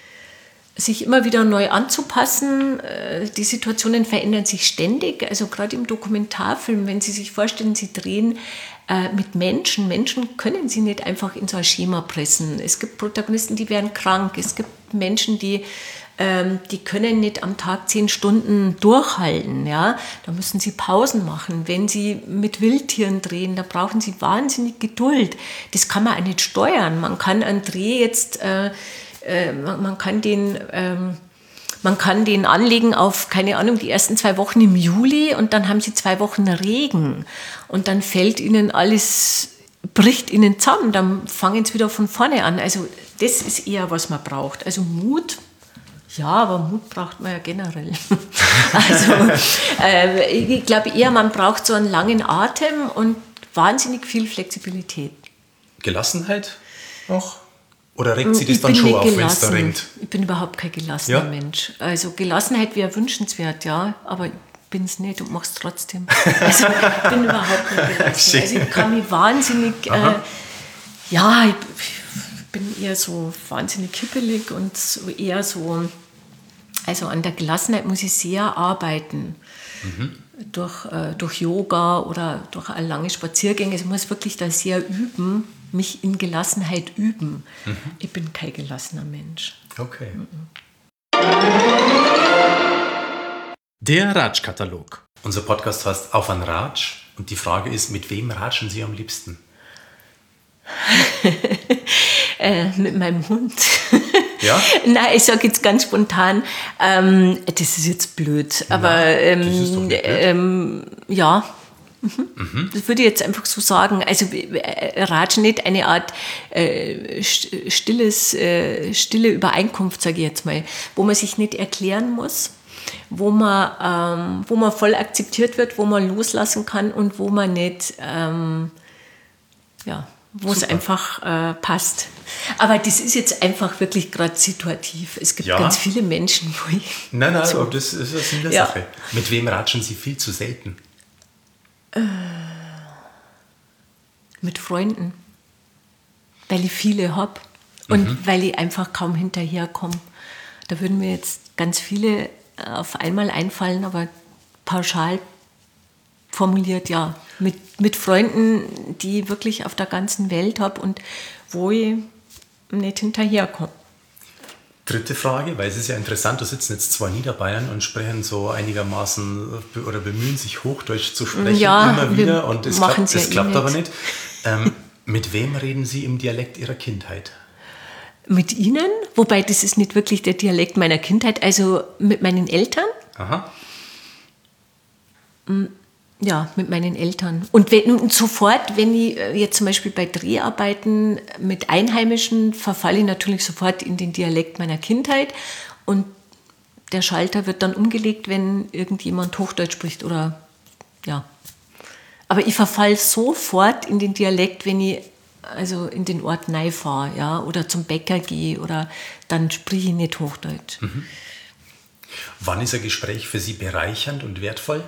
sich immer wieder neu anzupassen. Die Situationen verändern sich ständig, also gerade im Dokumentarfilm, wenn Sie sich vorstellen, Sie drehen äh, mit Menschen. Menschen können Sie nicht einfach in so ein Schema pressen. Es gibt Protagonisten, die werden krank. Es gibt Menschen, die Die können nicht am Tag zehn Stunden durchhalten. Ja? Da müssen sie Pausen machen. Wenn sie mit Wildtieren drehen, da brauchen sie wahnsinnig Geduld. Das kann man auch nicht steuern. Man kann einen Dreh jetzt, äh, äh, man, man, kann den, ähm, man kann den anlegen auf, keine Ahnung, die ersten zwei Wochen im Juli und dann haben sie zwei Wochen Regen. Und dann fällt ihnen alles, bricht ihnen zusammen. Dann fangen sie wieder von vorne an. Also das ist eher, was man braucht. Also Mut. Ja, aber Mut braucht man ja generell. Also äh, ich glaube eher, man braucht so einen langen Atem und wahnsinnig viel Flexibilität. Gelassenheit auch? Oder regt Sie das dann schon auf, wenn es da regnet? Ich bin überhaupt kein gelassener ja? Mensch. Also Gelassenheit wäre wünschenswert, ja, aber ich bin es nicht und mache es trotzdem. Also ich bin überhaupt nicht gelassen. Also ich kann mich wahnsinnig, äh, ja, ich, ich bin eher so wahnsinnig kippelig und so eher so... Also an der Gelassenheit muss ich sehr arbeiten. Mhm. Durch, äh, durch Yoga oder durch lange Spaziergänge. Ich muss wirklich da sehr üben, mich in Gelassenheit üben. Mhm. Ich bin kein gelassener Mensch. Okay. Mhm. Der Ratsch-Katalog. Unser Podcast heißt Auf ein Ratsch. Und die Frage ist, mit wem ratschen Sie am liebsten? äh, mit meinem Hund. Ja? Nein, ich sage jetzt ganz spontan, ähm, das ist jetzt blöd, aber ähm, das ist doch nicht blöd. Ähm, ja, mhm. Mhm. Das würde ich jetzt einfach so sagen. Also äh, Ratschen nicht eine Art äh, stilles, äh, stille Übereinkunft, sage ich jetzt mal, wo man sich nicht erklären muss, wo man, ähm, wo man voll akzeptiert wird, wo man loslassen kann und wo man nicht, ähm, ja, wo es einfach äh, passt. Aber das ist jetzt einfach wirklich gerade situativ. Es gibt ja. ganz viele Menschen, wo ich... Nein, nein, so, aber das ist das Sinn der ja. Sache. Mit wem ratschen Sie viel zu selten? Äh, mit Freunden. Weil ich viele habe und mhm. weil ich einfach kaum hinterherkomme. Da würden mir jetzt ganz viele auf einmal einfallen, aber pauschal formuliert, ja, mit, mit Freunden, die ich wirklich auf der ganzen Welt habe und wo ich nicht hinterherkomme. Dritte Frage, weil es ist ja interessant, da sitzen jetzt zwei Niederbayern und sprechen so einigermaßen oder bemühen sich Hochdeutsch zu sprechen, ja, immer wieder, und es klappt, ja es klappt eh aber nicht. Ähm, mit wem reden Sie im Dialekt Ihrer Kindheit? Mit Ihnen, wobei das ist nicht wirklich der Dialekt meiner Kindheit, also mit meinen Eltern. Aha. Ja, mit meinen Eltern. Und, wenn, und sofort, wenn ich jetzt zum Beispiel bei Dreharbeiten mit Einheimischen, verfalle ich natürlich sofort in den Dialekt meiner Kindheit, und der Schalter wird dann umgelegt, wenn irgendjemand Hochdeutsch spricht oder ja. Aber ich verfalle sofort in den Dialekt, wenn ich also in den Ort neu fahre, ja, oder zum Bäcker gehe, oder dann spreche ich nicht Hochdeutsch. Mhm. Wann ist ein Gespräch für Sie bereichernd und wertvoll?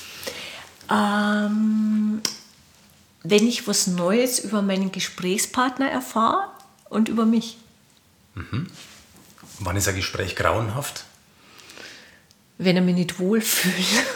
Ähm, wenn ich was Neues über meinen Gesprächspartner erfahre und über mich. Mhm. Wann ist ein Gespräch grauenhaft? Wenn er mich nicht wohlfühlt.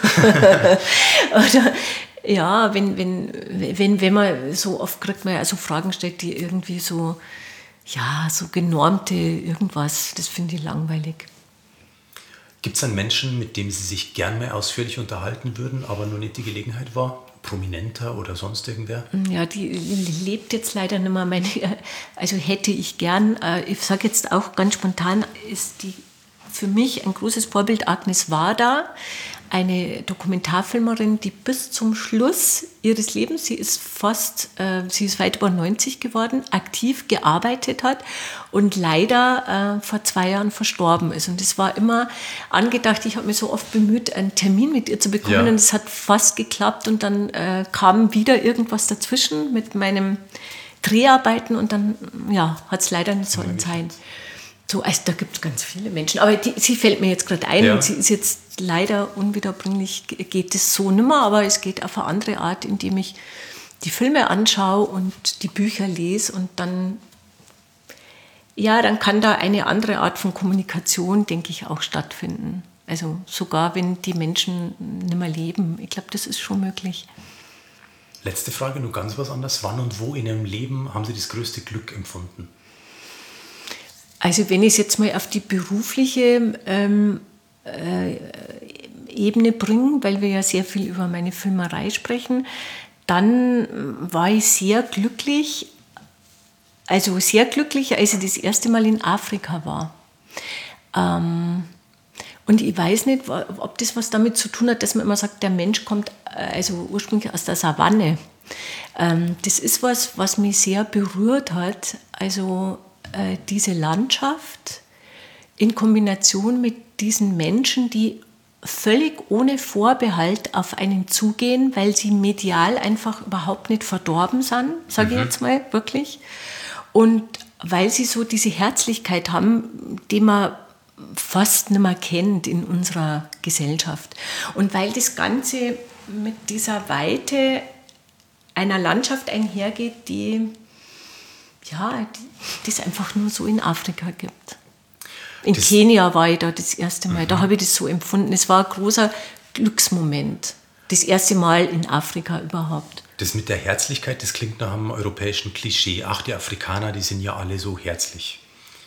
Oder ja, wenn, wenn, wenn, wenn man so oft kriegt, man ja so Fragen stellt, die irgendwie so, ja, so genormte irgendwas, das finde ich langweilig. Gibt es einen Menschen, mit dem Sie sich gern mehr ausführlich unterhalten würden, aber nur nicht die Gelegenheit war? Prominenter oder sonst irgendwer? Ja, die lebt jetzt leider nicht mehr. Meine, also hätte ich gern, ich sage jetzt auch ganz spontan, ist die für mich ein großes Vorbild Agnes Varda, eine Dokumentarfilmerin, die bis zum Schluss ihres Lebens, sie ist fast, äh, sie ist weit über neunzig geworden, aktiv gearbeitet hat und leider äh, vor zwei Jahren verstorben ist. Und es war immer angedacht, ich habe mich so oft bemüht, einen Termin mit ihr zu bekommen, ja. Und es hat fast geklappt, und dann äh, kam wieder irgendwas dazwischen mit meinem Dreharbeiten, und dann ja, hat es leider nicht sollen sein. So, also da gibt es ganz viele Menschen, aber die, sie fällt mir jetzt gerade ein, ja. Und sie ist jetzt leider unwiederbringlich, geht es so nimmer, aber es geht auf eine andere Art, indem ich die Filme anschaue und die Bücher lese, und dann, ja, dann kann da eine andere Art von Kommunikation, denke ich, auch stattfinden. Also sogar wenn die Menschen nicht mehr leben, ich glaube, das ist schon möglich. Letzte Frage, nur ganz was anderes. Wann und wo in Ihrem Leben haben Sie das größte Glück empfunden? Also wenn ich es jetzt mal auf die berufliche ähm, äh, Ebene bringe, weil wir ja sehr viel über meine Filmerei sprechen, dann war ich sehr glücklich, also sehr glücklich, als ich das erste Mal in Afrika war. Ähm, und ich weiß nicht, ob das was damit zu tun hat, dass man immer sagt, der Mensch kommt also ursprünglich aus der Savanne. Ähm, das ist was, was mich sehr berührt hat, also diese Landschaft in Kombination mit diesen Menschen, die völlig ohne Vorbehalt auf einen zugehen, weil sie medial einfach überhaupt nicht verdorben sind, sage ich mhm. jetzt mal, wirklich. Und weil sie so diese Herzlichkeit haben, die man fast nicht mehr kennt in unserer Gesellschaft. Und weil das Ganze mit dieser Weite einer Landschaft einhergeht, die ja, die es einfach nur so in Afrika gibt. In das Kenia war ich da das erste Mal, mhm. da habe ich das so empfunden. Es war ein großer Glücksmoment, das erste Mal in Afrika überhaupt. Das mit der Herzlichkeit, das klingt nach einem europäischen Klischee. Ach, die Afrikaner, die sind ja alle so herzlich.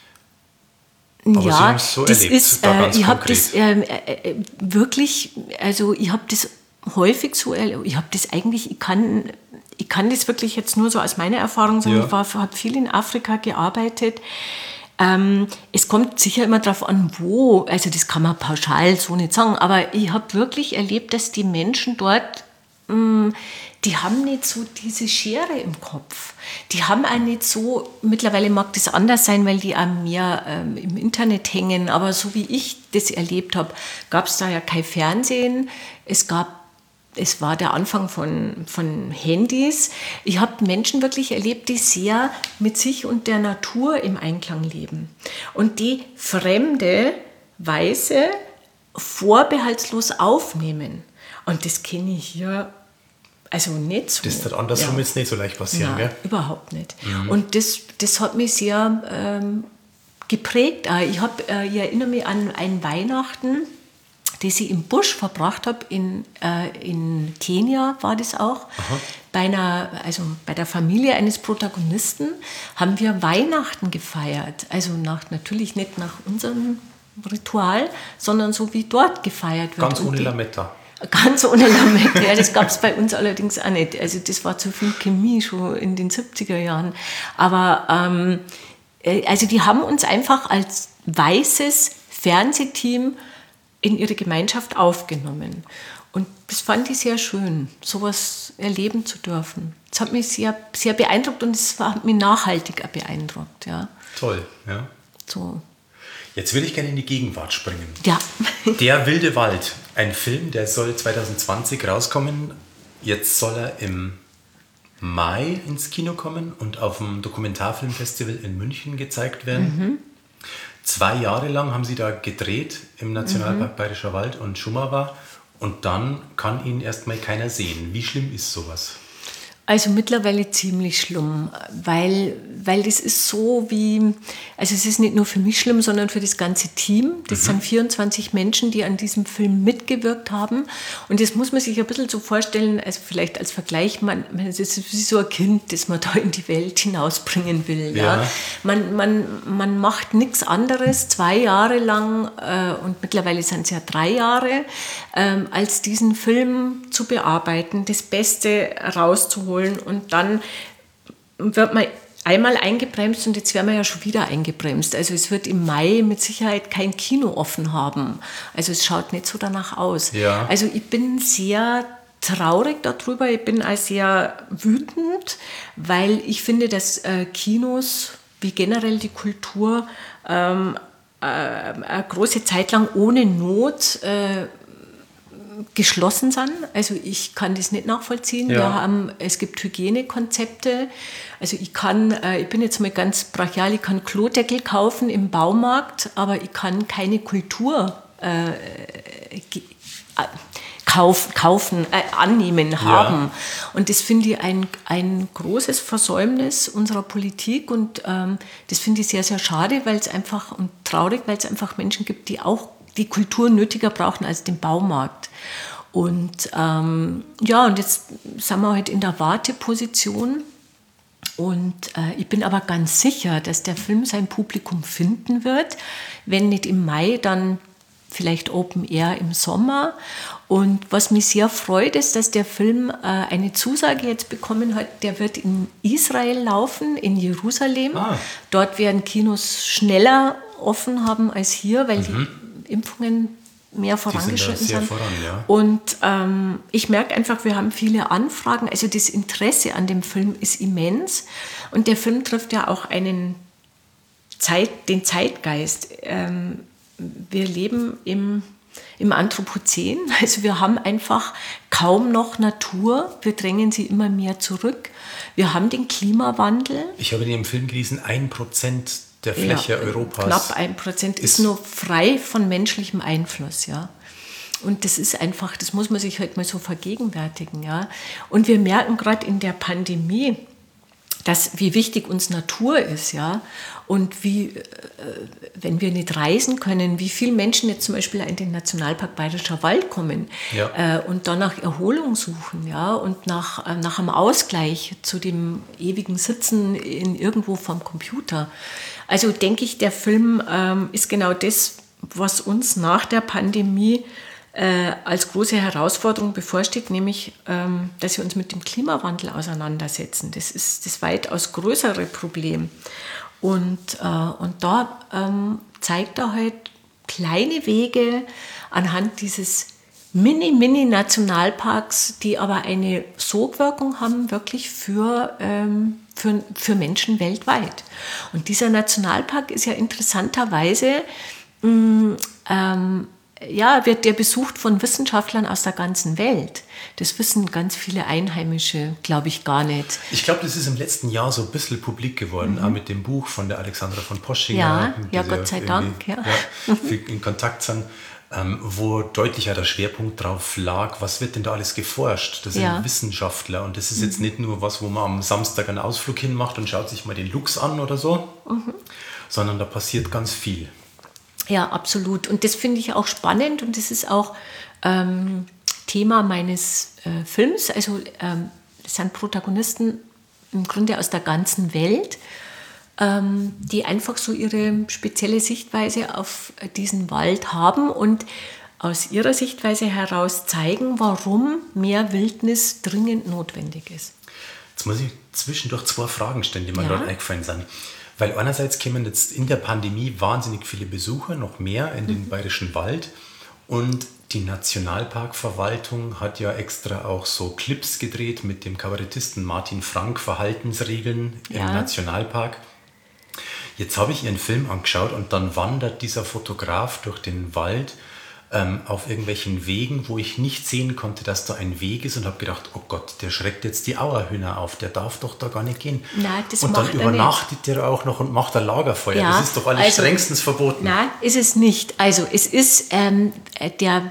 Aber ja, Sie haben es so das erlebt, ist, da äh, ich habe das äh, äh, wirklich, also ich habe das häufig so erlebt, ich habe das eigentlich, ich kann... Ich kann das wirklich jetzt nur so aus meiner Erfahrung sagen, ja. Ich habe viel in Afrika gearbeitet. Ähm, es kommt sicher immer darauf an, wo, also das kann man pauschal so nicht sagen, aber ich habe wirklich erlebt, dass die Menschen dort, mh, die haben nicht so diese Schere im Kopf. Die haben auch nicht so, mittlerweile mag das anders sein, weil die auch mehr ähm, im Internet hängen, aber so wie ich das erlebt habe, gab es da ja kein Fernsehen, es gab Es war der Anfang von, von Handys. Ich habe Menschen wirklich erlebt, die sehr mit sich und der Natur im Einklang leben. Und die fremde Weise vorbehaltslos aufnehmen. Und das kenne ich hier also nicht so. Das wird andersrum ja. jetzt nicht so leicht passieren, Nein, gell? Überhaupt nicht. Mhm. Und das, das hat mich sehr ähm, geprägt. Ich, hab, äh, ich erinnere mich an ein Weihnachten. das ich im Busch verbracht habe, in, äh, in Kenia war das auch, Aha. bei einer, also bei der Familie eines Protagonisten, haben wir Weihnachten gefeiert. Also nach, natürlich nicht nach unserem Ritual, sondern so wie dort gefeiert wird. Ganz ohne Lametta. Ganz ohne Lametta, ja, das gab es bei uns allerdings auch nicht. Also das war zu viel Chemie schon in den siebziger Jahren. Aber ähm, also die haben uns einfach als weißes Fernsehteam in ihre Gemeinschaft aufgenommen. Und das fand ich sehr schön, sowas erleben zu dürfen. Das hat mich sehr, sehr beeindruckt und es hat mich nachhaltig beeindruckt. Ja. Toll, ja. So. Jetzt würde ich gerne in die Gegenwart springen. Ja. Der wilde Wald, ein Film, der soll zwanzig zwanzig rauskommen. Jetzt soll er im Mai ins Kino kommen und auf dem Dokumentarfilmfestival in München gezeigt werden. Mhm. Zwei Jahre lang haben sie da gedreht im Nationalpark mhm. Bayerischer Wald und Shumawa und dann kann ihn erstmal keiner sehen. Wie schlimm ist sowas? Also mittlerweile ziemlich schlimm, weil, weil das ist so wie, also es ist nicht nur für mich schlimm, sondern für das ganze Team. Das mhm. sind vierundzwanzig Menschen, die an diesem Film mitgewirkt haben. Und das muss man sich ein bisschen so vorstellen, also vielleicht als Vergleich, man, es ist wie so ein Kind, das man da in die Welt hinausbringen will. Ja. Ja. Man, man, man macht nichts anderes, zwei Jahre lang, äh, und mittlerweile sind es ja drei Jahre, äh, als diesen Film zu bearbeiten, das Beste rauszuholen. Und dann wird man einmal eingebremst und jetzt werden wir ja schon wieder eingebremst. Also es wird im Mai mit Sicherheit kein Kino offen haben. Also es schaut nicht so danach aus. Ja. Also ich bin sehr traurig darüber, ich bin auch sehr wütend, weil ich finde, dass äh, Kinos wie generell die Kultur ähm, äh, eine große Zeit lang ohne Not äh, geschlossen sind. Also ich kann das nicht nachvollziehen. Ja. Wir haben, es gibt Hygienekonzepte. Also ich kann, äh, ich bin jetzt mal ganz brachial, ich kann Klodeckel kaufen im Baumarkt, aber ich kann keine Kultur äh, ge- äh, kauf, kaufen, äh, annehmen, haben. Ja. Und das finde ich ein, ein großes Versäumnis unserer Politik und ähm, das finde ich sehr, sehr schade, weil es einfach und traurig, weil es einfach Menschen gibt, die auch die Kultur nötiger brauchen als den Baumarkt. Und ähm, ja, und jetzt sind wir halt in der Warteposition. Und äh, ich bin aber ganz sicher, dass der Film sein Publikum finden wird. Wenn nicht im Mai, dann vielleicht Open Air im Sommer. Und was mich sehr freut, ist, dass der Film äh, eine Zusage jetzt bekommen hat. Der wird in Israel laufen, in Jerusalem. Ah. Dort werden Kinos schneller offen haben als hier, weil mhm. die Impfungen mehr vorangeschritten sind. Voran, ja. Und ähm, ich merke einfach, wir haben viele Anfragen. Also das Interesse an dem Film ist immens. Und der Film trifft ja auch einen Zeit, den Zeitgeist. Ähm, wir leben im, im Anthropozän. Also wir haben einfach kaum noch Natur. Wir drängen sie immer mehr zurück. Wir haben den Klimawandel. Ich habe in Ihrem Film gelesen, ein Prozent der Fläche ja, Europas. Knapp ein Prozent ist, ist nur frei von menschlichem Einfluss, ja. Und das ist einfach, das muss man sich halt mal so vergegenwärtigen, ja. Und wir merken gerade in der Pandemie, dass, wie wichtig uns Natur ist, ja. Und wie, äh, wenn wir nicht reisen können, wie viele Menschen jetzt zum Beispiel in den Nationalpark Bayerischer Wald kommen ja. äh, und dann nach Erholung suchen, ja, und nach, äh, nach einem Ausgleich zu dem ewigen Sitzen in irgendwo vorm Computer. Also denke ich, der Film ähm, ist genau das, was uns nach der Pandemie äh, als große Herausforderung bevorsteht, nämlich, ähm, dass wir uns mit dem Klimawandel auseinandersetzen. Das ist das weitaus größere Problem. Und, äh, und da ähm, zeigt er halt kleine Wege anhand dieses Mini-Mini-Nationalparks, die aber eine Sogwirkung haben, wirklich für, ähm, für, für Menschen weltweit. Und dieser Nationalpark ist ja interessanterweise, mh, ähm, ja, wird der besucht von Wissenschaftlern aus der ganzen Welt. Das wissen ganz viele Einheimische, glaube ich, gar nicht. Ich glaube, das ist im letzten Jahr so ein bisschen publik geworden, mhm. auch mit dem Buch von der Alexandra von Poschinger. Ja, ja, Gott sei Dank. Ja. Ja, in Kontakt sind. Ähm, wo deutlicher der Schwerpunkt drauf lag, was wird denn da alles geforscht? Das sind ja. Wissenschaftler und das ist jetzt nicht nur was, wo man am Samstag einen Ausflug hinmacht und schaut sich mal den Luchs an oder so, mhm. sondern da passiert ganz viel. Ja, absolut. Und das finde ich auch spannend und das ist auch ähm, Thema meines äh, Films. Also ähm, das sind Protagonisten im Grunde aus der ganzen Welt, ähm, die einfach so ihre spezielle Sichtweise auf diesen Wald haben und aus ihrer Sichtweise heraus zeigen, warum mehr Wildnis dringend notwendig ist. Jetzt muss ich zwischendurch zwei Fragen stellen, die mir Ja. gerade eingefallen sind. Weil einerseits kämen jetzt in der Pandemie wahnsinnig viele Besucher, noch mehr in den Bayerischen Wald. Und die Nationalparkverwaltung hat ja extra auch so Clips gedreht mit dem Kabarettisten Martin Frank, Verhaltensregeln im Ja. Nationalpark. Jetzt habe ich ihren Film angeschaut und dann wandert dieser Fotograf durch den Wald ähm, auf irgendwelchen Wegen, wo ich nicht sehen konnte, dass da ein Weg ist und habe gedacht, oh Gott, der schreckt jetzt die Auerhühner auf, der darf doch da gar nicht gehen. Nein, das und dann macht er übernachtet der auch noch und macht ein Lagerfeuer. Ja, Das ist doch alles also, strengstens verboten. Nein, ist es nicht. Also es ist ähm, der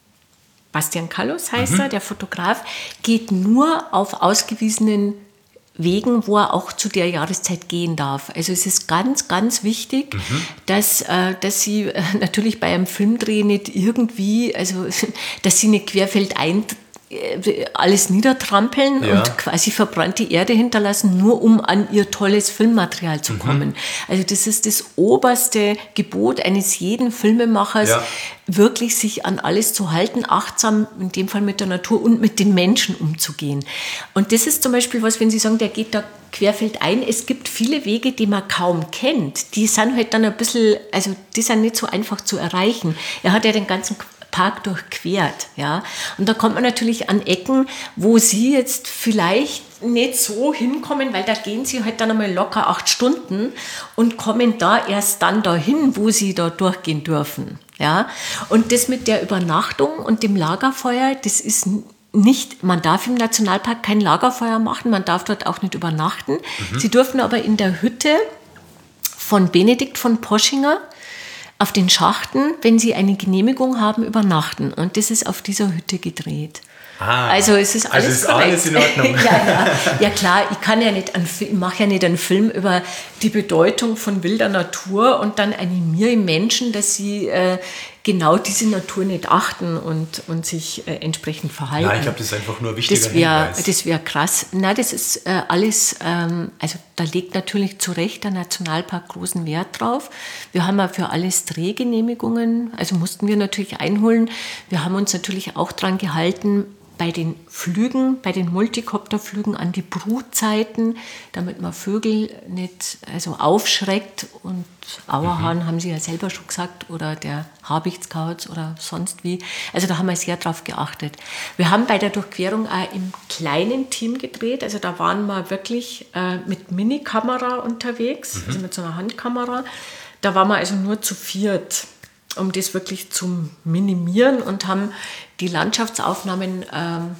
Bastian Kallus heißt Mhm. er, der Fotograf, geht nur auf ausgewiesenen Wegen, wo er auch zu der Jahreszeit gehen darf. Also es ist ganz, ganz wichtig, Mhm. dass, äh, dass sie äh, natürlich bei einem Filmdreh nicht irgendwie, also dass sie nicht querfeldein äh, alles niedertrampeln Ja. und quasi verbrannte Erde hinterlassen, nur um an ihr tolles Filmmaterial zu kommen. Also das ist das oberste Gebot eines jeden Filmemachers, Ja. wirklich sich an alles zu halten, achtsam in dem Fall mit der Natur und mit den Menschen umzugehen. Und das ist zum Beispiel was, wenn Sie sagen, der geht da querfeldein. Es gibt viele Wege, die man kaum kennt. Die sind halt dann ein bisschen, also die sind nicht so einfach zu erreichen. Er hat ja den ganzen Park durchquert, ja. Und da kommt man natürlich an Ecken, wo Sie jetzt vielleicht nicht so hinkommen, weil da gehen Sie halt dann einmal locker acht Stunden und kommen da erst dann dahin, wo Sie da durchgehen dürfen, ja. Und das mit der Übernachtung und dem Lagerfeuer, das ist nicht, man darf im Nationalpark kein Lagerfeuer machen, man darf dort auch nicht übernachten. Mhm. Sie dürfen aber in der Hütte von Benedikt von Poschinger auf den Schachten, wenn Sie eine Genehmigung haben, übernachten. Und das ist auf dieser Hütte gedreht. Ah, also es ist alles, also ist korrekt. alles in Ordnung. ja, ja. ja klar, ich kann ja nicht, ich mache ja nicht einen Film über die Bedeutung von wilder Natur und dann animiere ich Menschen, dass sie äh, genau diese Natur nicht achten und, und sich äh, entsprechend verhalten. Ja, ich glaube, das ist einfach nur ein wichtiger das wär, Hinweis. Das wäre krass. Na, das ist äh, alles, ähm, also da legt natürlich zu Recht der Nationalpark großen Wert drauf. Wir haben ja für alles Drehgenehmigungen, also mussten wir natürlich einholen. Wir haben uns natürlich auch dran gehalten, bei den Flügen, bei den Multikopterflügen an die Brutzeiten, damit man Vögel nicht also aufschreckt. Und Auerhahn mhm. haben Sie ja selber schon gesagt, oder der Habichtskauz oder sonst wie. Also da haben wir sehr drauf geachtet. Wir haben bei der Durchquerung auch im kleinen Team gedreht. Also da waren wir wirklich äh, mit Minikamera unterwegs, mhm. also mit so einer Handkamera. Da waren wir also nur zu viert, um das wirklich zu minimieren, und haben die Landschaftsaufnahmen ähm,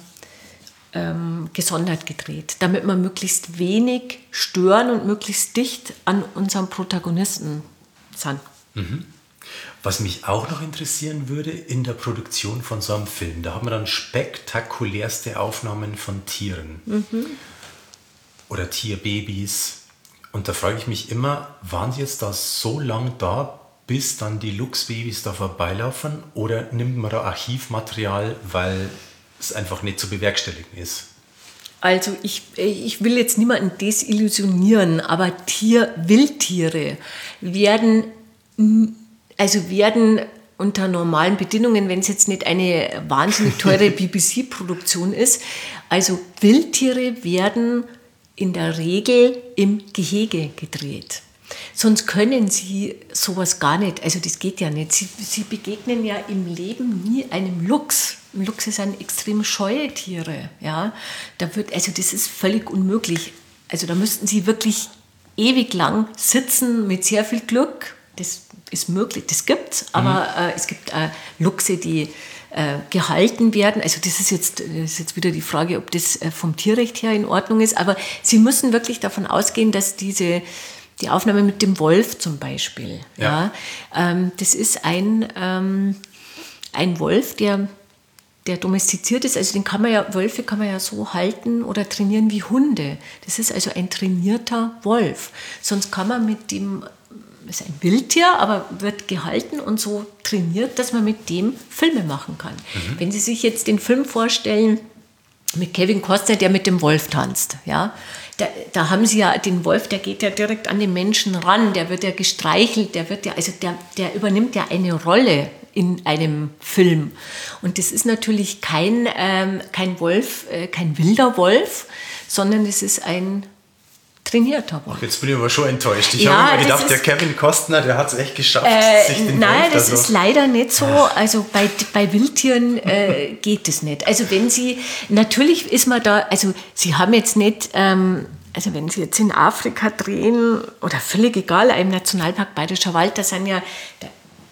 ähm, gesondert gedreht, damit wir möglichst wenig stören und möglichst dicht an unserem Protagonisten sind. Mhm. Was mich auch noch interessieren würde, in der Produktion von so einem Film, da haben wir dann spektakulärste Aufnahmen von Tieren mhm. oder Tierbabys. Und da frage ich mich immer, waren Sie jetzt da so lang da, bis dann die Luchsbabys da vorbeilaufen, oder nimmt man da Archivmaterial, weil es einfach nicht zu bewerkstelligen ist? Also ich, ich will jetzt niemanden desillusionieren, aber Tier, Wildtiere werden, also werden unter normalen Bedingungen, wenn es jetzt nicht eine wahnsinnig teure B B C-Produktion ist, also Wildtiere werden in der Regel im Gehege gedreht. Sonst können sie sowas gar nicht, also das geht ja nicht. Sie, sie begegnen ja im Leben nie einem Luchs. Luchse sind extrem scheue Tiere. Ja? Da wird, also das ist völlig unmöglich. Also da müssten sie wirklich ewig lang sitzen mit sehr viel Glück. Das ist möglich, das gibt's, aber mhm. äh, es gibt äh, Luchse, die äh, gehalten werden. Also das ist jetzt, das ist jetzt wieder die Frage, ob das äh, vom Tierrecht her in Ordnung ist, aber sie müssen wirklich davon ausgehen, dass diese Die Aufnahme mit dem Wolf zum Beispiel. Ja. Ja, ähm, das ist ein, ähm, ein Wolf, der, der domestiziert ist. Also den kann man ja, Wölfe kann man ja so halten oder trainieren wie Hunde. Das ist also ein trainierter Wolf. Sonst kann man mit dem ist ein Wildtier, aber wird gehalten und so trainiert, dass man mit dem Filme machen kann. Mhm. Wenn Sie sich jetzt den Film vorstellen mit Kevin Costner, der mit dem Wolf tanzt, ja, da, da haben Sie ja den Wolf, der geht ja direkt an den Menschen ran, der wird ja gestreichelt, der wird ja, also der, der übernimmt ja eine Rolle in einem Film. Und das ist natürlich kein, ähm, kein Wolf, äh, kein wilder Wolf, sondern es ist ein trainierter Wolf. Ach, jetzt bin ich aber schon enttäuscht. Ich ja, habe immer gedacht, der Kevin Costner, der hat es echt geschafft, äh, sich den Nein, Wolf das da so ist leider nicht so. Also bei, bei Wildtieren äh, geht es nicht. Also wenn Sie, natürlich ist man da, also Sie haben jetzt nicht, ähm, also wenn Sie jetzt in Afrika drehen, oder völlig egal, im Nationalpark Bayerischer Wald, da sind ja, da,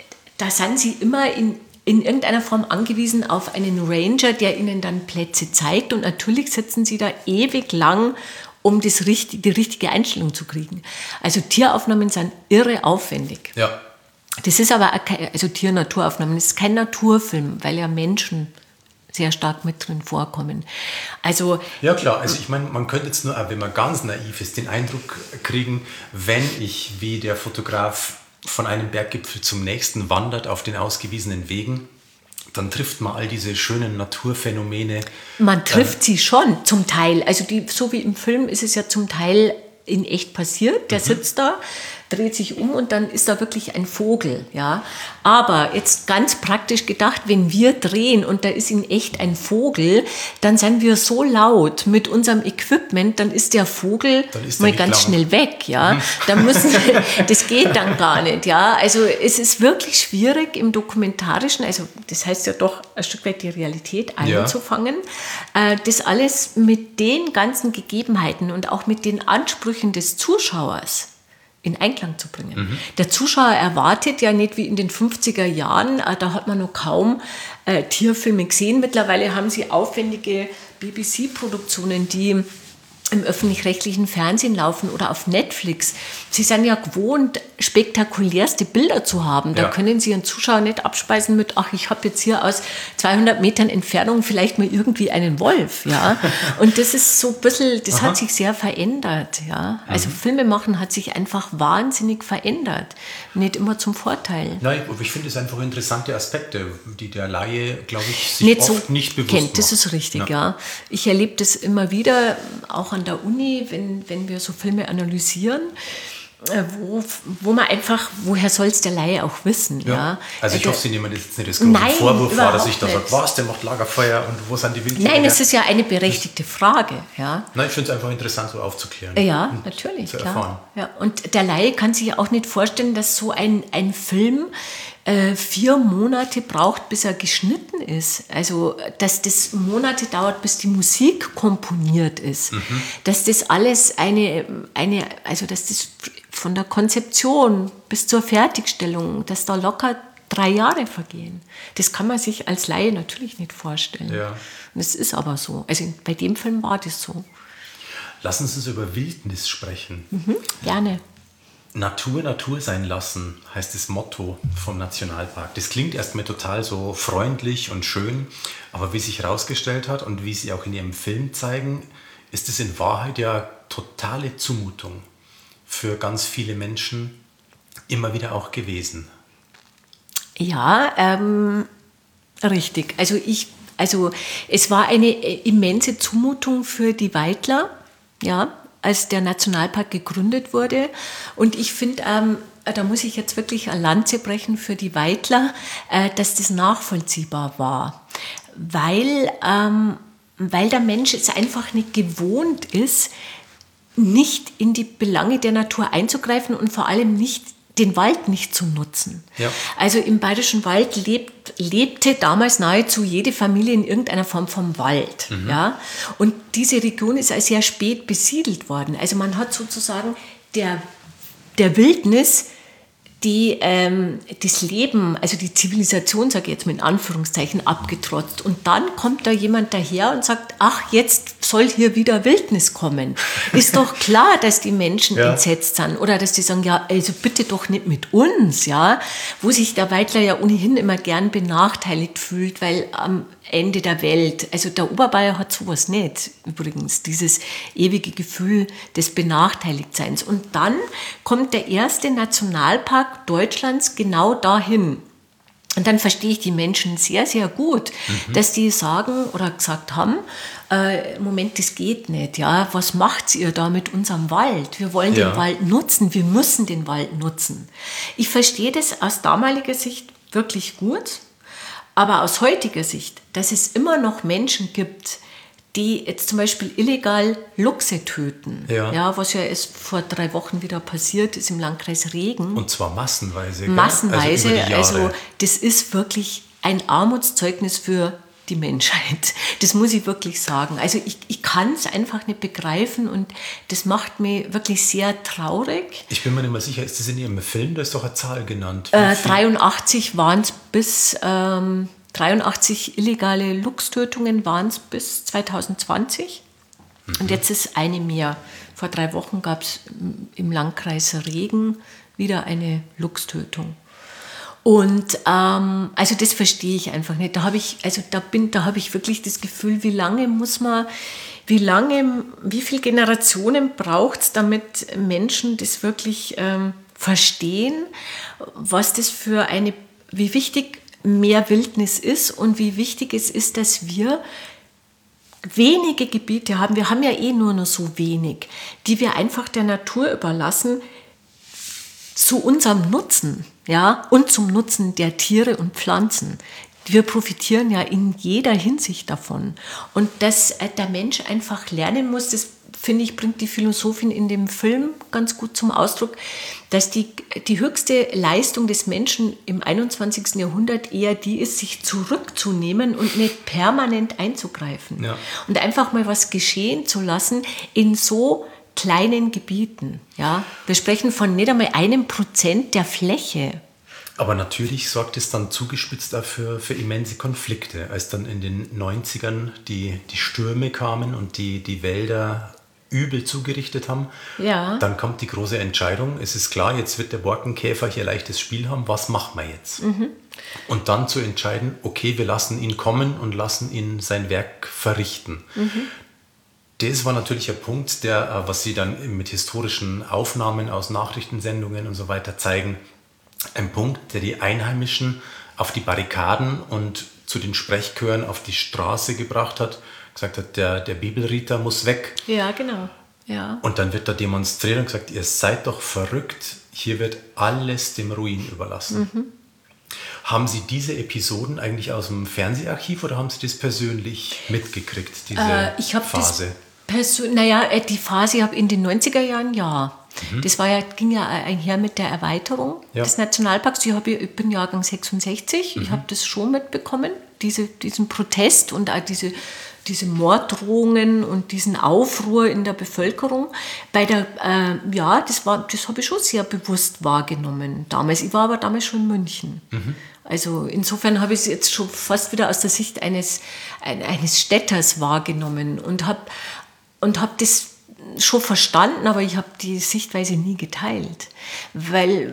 da sind Sie immer in in irgendeiner Form angewiesen auf einen Ranger, der Ihnen dann Plätze zeigt. Und natürlich sitzen Sie da ewig lang, um das richtig, die richtige Einstellung zu kriegen. Also Tieraufnahmen sind irre aufwendig. Ja. Das ist aber, kein, also Tier-Naturaufnahmen, das ist kein Naturfilm, weil ja Menschen sehr stark mit drin vorkommen. Also, ja klar, also ich meine, man könnte jetzt nur, wenn man ganz naiv ist, den Eindruck kriegen, wenn ich wie der Fotograf von einem Berggipfel zum nächsten wandert auf den ausgewiesenen Wegen, dann trifft man all diese schönen Naturphänomene. Man trifft ähm, sie schon zum Teil. Also die, so wie im Film ist es ja zum Teil in echt passiert. Der mhm. sitzt da, dreht sich um und dann ist da wirklich ein Vogel. Ja? Aber jetzt ganz praktisch gedacht, wenn wir drehen und da ist in echt ein Vogel, dann sind wir so laut mit unserem Equipment, dann ist der Vogel ist mal ganz lang. schnell weg. Ja? Mhm. Da müssen, das geht dann gar nicht. Ja? Also es ist wirklich schwierig im Dokumentarischen, also das heißt ja doch ein Stück weit die Realität einzufangen, ja. das alles mit den ganzen Gegebenheiten und auch mit den Ansprüchen des Zuschauers in Einklang zu bringen. Mhm. Der Zuschauer erwartet ja nicht wie in den fünfziger Jahren, äh, da hat man noch kaum äh, Tierfilme gesehen. Mittlerweile haben sie aufwendige B B C-Produktionen, die im öffentlich-rechtlichen Fernsehen laufen oder auf Netflix. Sie sind ja gewohnt, spektakulärste Bilder zu haben. Da ja. können Sie Ihren Zuschauer nicht abspeisen mit, ach, ich habe jetzt hier aus zweihundert Metern Entfernung vielleicht mal irgendwie einen Wolf. Ja? Und das ist so ein bisschen, das Aha. hat sich sehr verändert. Ja? Also mhm. Filme machen hat sich einfach wahnsinnig verändert. Nicht immer zum Vorteil. Nein, aber ich finde es einfach interessante Aspekte, die der Laie, glaube ich, sich nicht oft so nicht bewusst kennt. macht. Das ist richtig, ja. ja. Ich erlebe das immer wieder, auch an der Uni, wenn, wenn wir so Filme analysieren, wo, wo man einfach, woher soll es der Laie auch wissen? Ja. Ja? Also ich äh, hoffe, Sie nehmen das jetzt nicht als großen Vorwurf wahr, dass ich da sage, was, der macht Lagerfeuer und wo sind die Wildtiere? Nein, es ist ja eine berechtigte Frage. Ja. Nein, ich finde es einfach interessant, so aufzuklären. Ja, natürlich. Zu klar. erfahren. Ja. Und der Laie kann sich auch nicht vorstellen, dass so ein, ein Film äh, vier Monate braucht, bis er geschnitten ist. Also, dass das Monate dauert, bis die Musik komponiert ist. Mhm. Dass das alles eine, eine, also dass das von der Konzeption bis zur Fertigstellung, dass da locker drei Jahre vergehen. Das kann man sich als Laie natürlich nicht vorstellen. Ja. Und es ist aber so. Also bei dem Film war das so. Lassen Sie uns über Wildnis sprechen. Mhm, gerne. Natur, Natur sein lassen, heißt das Motto vom Nationalpark. Das klingt erstmal total so freundlich und schön, aber wie sich herausgestellt hat und wie Sie auch in Ihrem Film zeigen, ist es in Wahrheit ja totale Zumutung für ganz viele Menschen immer wieder auch gewesen. Ja, ähm, richtig. Also ich, also es war eine immense Zumutung für die Weidler, ja, als der Nationalpark gegründet wurde. Und ich finde, ähm, da muss ich jetzt wirklich eine Lanze brechen für die Weidler, äh, dass das nachvollziehbar war, weil, ähm, weil der Mensch es einfach nicht gewohnt ist, nicht in die Belange der Natur einzugreifen und vor allem nicht den Wald nicht zu nutzen. Ja. Also im Bayerischen Wald lebt, lebte damals nahezu jede Familie in irgendeiner Form vom Wald. Mhm. Ja? Und diese Region ist also sehr spät besiedelt worden. Also man hat sozusagen der, der Wildnis die ähm, das Leben, also die Zivilisation, sage ich jetzt mal in Anführungszeichen, abgetrotzt. Und dann kommt da jemand daher und sagt, ach, jetzt soll hier wieder Wildnis kommen? Ist doch klar, dass die Menschen ja. entsetzt sind oder dass die sagen, ja, also bitte doch nicht mit uns, ja, wo sich der Weidler ja ohnehin immer gern benachteiligt fühlt, weil am Ende der Welt, also der Oberbayer hat sowas nicht, übrigens, dieses ewige Gefühl des Benachteiligtseins. Und dann kommt der erste Nationalpark Deutschlands genau dahin. Und dann verstehe ich die Menschen sehr, sehr gut, mhm. dass die sagen oder gesagt haben, äh, Moment, das geht nicht, ja, was macht ihr da mit unserem Wald? Wir wollen ja. den Wald nutzen, wir müssen den Wald nutzen. Ich verstehe das aus damaliger Sicht wirklich gut, aber aus heutiger Sicht, dass es immer noch Menschen gibt, die jetzt zum Beispiel illegal Luchse töten, ja. Ja, was ja erst vor drei Wochen wieder passiert ist im Landkreis Regen. Und zwar massenweise. Gell? Massenweise, also, also das ist wirklich ein Armutszeugnis für die Menschheit. Das muss ich wirklich sagen. Also ich, ich kann es einfach nicht begreifen und das macht mich wirklich sehr traurig. Ich bin mir nicht mehr sicher, ist das in Ihrem Film? Da ist doch eine Zahl genannt. Äh, dreiundachtzig waren es bis... Ähm, dreiundachtzig illegale Luchstötungen waren es bis zwanzig zwanzig mhm. und jetzt ist eine mehr. Vor drei Wochen gab es im Landkreis Regen wieder eine Luchstötung. Und ähm, also das verstehe ich einfach nicht. Da habe ich, also da bin, da habe ich wirklich das Gefühl, wie lange muss man, wie lange, wie viele Generationen braucht es, damit Menschen das wirklich ähm, verstehen, was das für eine, wie wichtig mehr Wildnis ist und wie wichtig es ist, dass wir wenige Gebiete haben, wir haben ja eh nur noch so wenig, die wir einfach der Natur überlassen, zu unserem Nutzen, ja, und zum Nutzen der Tiere und Pflanzen. Wir profitieren ja in jeder Hinsicht davon. Und dass der Mensch einfach lernen muss, das finde ich, bringt die Philosophin in dem Film ganz gut zum Ausdruck, dass die, die höchste Leistung des Menschen im einundzwanzigsten Jahrhundert eher die ist, sich zurückzunehmen und nicht permanent einzugreifen. Ja. Und einfach mal was geschehen zu lassen in so kleinen Gebieten. Ja? Wir sprechen von nicht einmal einem Prozent der Fläche. Aber natürlich sorgt es dann zugespitzt dafür für immense Konflikte, als dann in den neunzigern die, die Stürme kamen und die, die Wälder übel zugerichtet haben. Ja. Dann kommt die große Entscheidung, es ist klar, jetzt wird der Borkenkäfer hier leichtes Spiel haben, was machen wir jetzt? Mhm. Und dann zu entscheiden, okay, wir lassen ihn kommen und lassen ihn sein Werk verrichten. Mhm. Das war natürlich ein Punkt, der, was Sie dann mit historischen Aufnahmen aus Nachrichtensendungen und so weiter zeigen, ein Punkt, der die Einheimischen auf die Barrikaden und zu den Sprechchören auf die Straße gebracht hat, gesagt hat, der, der Bibelriter muss weg. Ja, genau. Ja. Und dann wird da demonstriert und gesagt, ihr seid doch verrückt, hier wird alles dem Ruin überlassen. Mhm. Haben Sie diese Episoden eigentlich aus dem Fernseharchiv oder haben Sie das persönlich mitgekriegt, diese äh, ich hab Phase? Das Persön- naja, die Phase habe ich in den neunziger Jahren, ja. Mhm. Das war ja, ging ja einher mit der Erweiterung ja. des Nationalparks. Ich, hab, ich bin Jahrgang sechsundsechzig, mhm. ich habe das schon mitbekommen, diese, diesen Protest und auch diese, diese Morddrohungen und diesen Aufruhr in der Bevölkerung. Bei der, äh, ja, das, war, das habe ich schon sehr bewusst wahrgenommen damals. Ich war aber damals schon in München. Mhm. Also insofern habe ich es jetzt schon fast wieder aus der Sicht eines, eines Städters wahrgenommen und habe und hab das schon verstanden, aber ich habe die Sichtweise nie geteilt, weil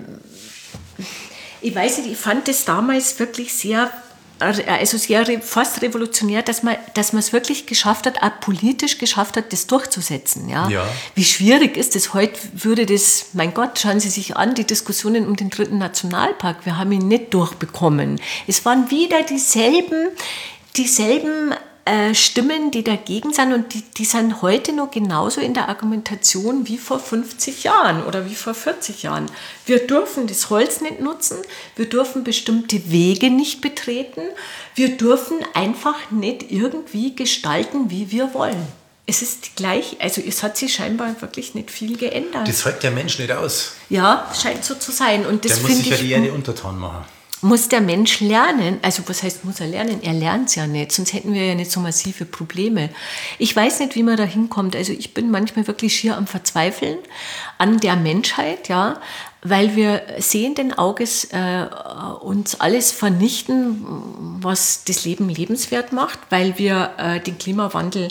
ich weiß nicht, ich fand das damals wirklich sehr, also sehr fast revolutionär, dass man, dass man es wirklich geschafft hat, auch politisch geschafft hat, das durchzusetzen. Ja? Ja. Wie schwierig ist das? Heute würde das, mein Gott, schauen Sie sich an, die Diskussionen um den dritten Nationalpark, wir haben ihn nicht durchbekommen. Es waren wieder dieselben, dieselben Stimmen, die dagegen sind und die, die sind heute noch genauso in der Argumentation wie vor fünfzig Jahren oder wie vor vierzig Jahren. Wir dürfen das Holz nicht nutzen, wir dürfen bestimmte Wege nicht betreten, wir dürfen einfach nicht irgendwie gestalten, wie wir wollen. Es ist gleich, also es hat sich scheinbar wirklich nicht viel geändert. Das hält der Mensch nicht aus. Ja, scheint so zu sein. Und das der muss sich ja die Erde untertan machen. Muss der Mensch lernen, also was heißt muss er lernen? Er lernt es ja nicht, sonst hätten wir ja nicht so massive Probleme. Ich weiß nicht, wie man da hinkommt. Also ich bin manchmal wirklich schier am Verzweifeln an der Menschheit, ja, weil wir sehenden Auges äh, uns alles vernichten, was das Leben lebenswert macht, weil wir äh, den Klimawandel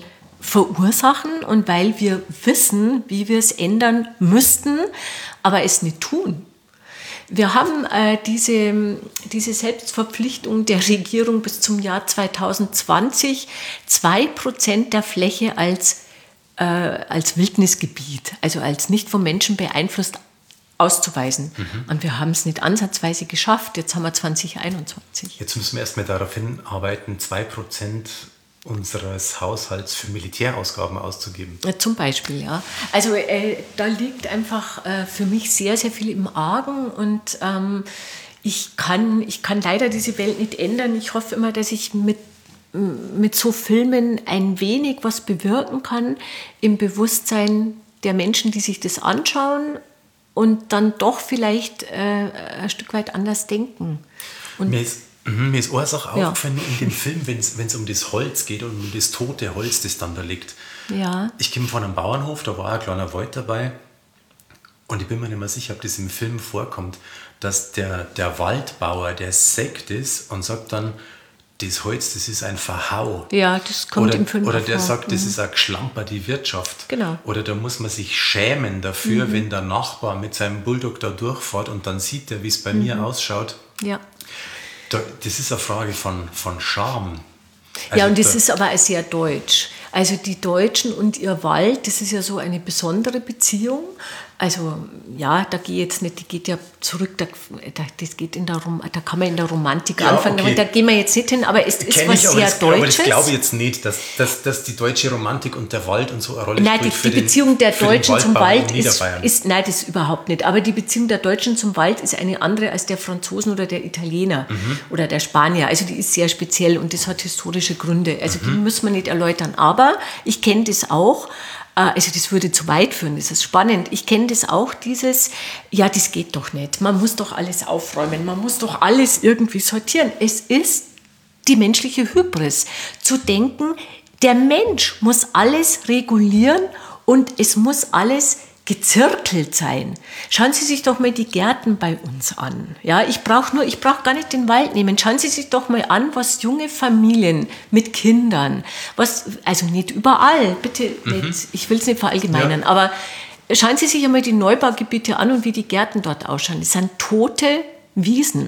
verursachen und weil wir wissen, wie wir es ändern müssten, aber es nicht tun. Wir haben äh, diese, diese Selbstverpflichtung der Regierung bis zum Jahr zweitausendzwanzig, zwei Prozent der Fläche als, äh, als Wildnisgebiet, also als nicht vom Menschen beeinflusst, auszuweisen. Mhm. Und wir haben es nicht ansatzweise geschafft. Jetzt haben wir zwanzig einundzwanzig. Jetzt müssen wir erstmal darauf hinarbeiten, zwei Prozent unseres Haushalts für Militärausgaben auszugeben. Ja, zum Beispiel, ja. Also äh, da liegt einfach äh, für mich sehr, sehr viel im Argen und ähm, ich, kann, ich kann leider diese Welt nicht ändern. Ich hoffe immer, dass ich mit, mit so Filmen ein wenig was bewirken kann im Bewusstsein der Menschen, die sich das anschauen und dann doch vielleicht äh, ein Stück weit anders denken. Und Mir ist Mir ist eine Sache aufgefallen, ja, in dem Film, wenn es um das Holz geht und um das tote Holz, das dann da liegt. Ja. Ich komme von einem Bauernhof, da war ein kleiner Wald dabei und ich bin mir nicht mehr sicher, ob das im Film vorkommt, dass der, der Waldbauer, der sägt ist und sagt dann, das Holz, das ist ein Verhau. Ja, das kommt oder, im Film Oder vor. der sagt, das mhm. ist eine Geschlamper, die Wirtschaft. Genau. Oder da muss man sich schämen dafür, mhm. wenn der Nachbar mit seinem Bulldog da durchfährt und dann sieht er, wie es bei mhm. mir ausschaut. Ja. Das ist eine Frage von, von Charme. Also ja, und das da, ist aber auch sehr deutsch. Also die Deutschen und ihr Wald, das ist ja so eine besondere Beziehung. Also ja, da gehe jetzt nicht, die geht ja zurück, da, das geht in der Rom, da kann man in der Romantik ja, anfangen, okay. Da gehen wir jetzt nicht hin, aber es ist Kenn was ich, sehr das, Deutsches. Aber das glaube ich jetzt nicht, dass, dass, dass die deutsche Romantik und der Wald und so eine Rolle nein, spielt. Die, für die den, Beziehung der Deutschen zum Wald ist, ist, ist, nein, das überhaupt nicht, aber die Beziehung der Deutschen zum Wald ist eine andere als der Franzosen oder der Italiener mhm. oder der Spanier, also die ist sehr speziell und das hat historische Gründe, also mhm. die müssen wir nicht erläutern, aber ich kenne das auch. Also das würde zu weit führen, das ist spannend. Ich kenne das auch, dieses, ja, das geht doch nicht. Man muss doch alles aufräumen, man muss doch alles irgendwie sortieren. Es ist die menschliche Hybris, zu denken, der Mensch muss alles regulieren und es muss alles gezirkelt sein. Schauen Sie sich doch mal die Gärten bei uns an. Ja, ich brauche nur, ich brauche gar nicht den Wald nehmen. Schauen Sie sich doch mal an, was junge Familien mit Kindern, was, also nicht überall, bitte mhm. nicht, ich will es nicht verallgemeinern, ja. aber schauen Sie sich einmal die Neubaugebiete an und wie die Gärten dort ausschauen. Es sind tote Wiesen,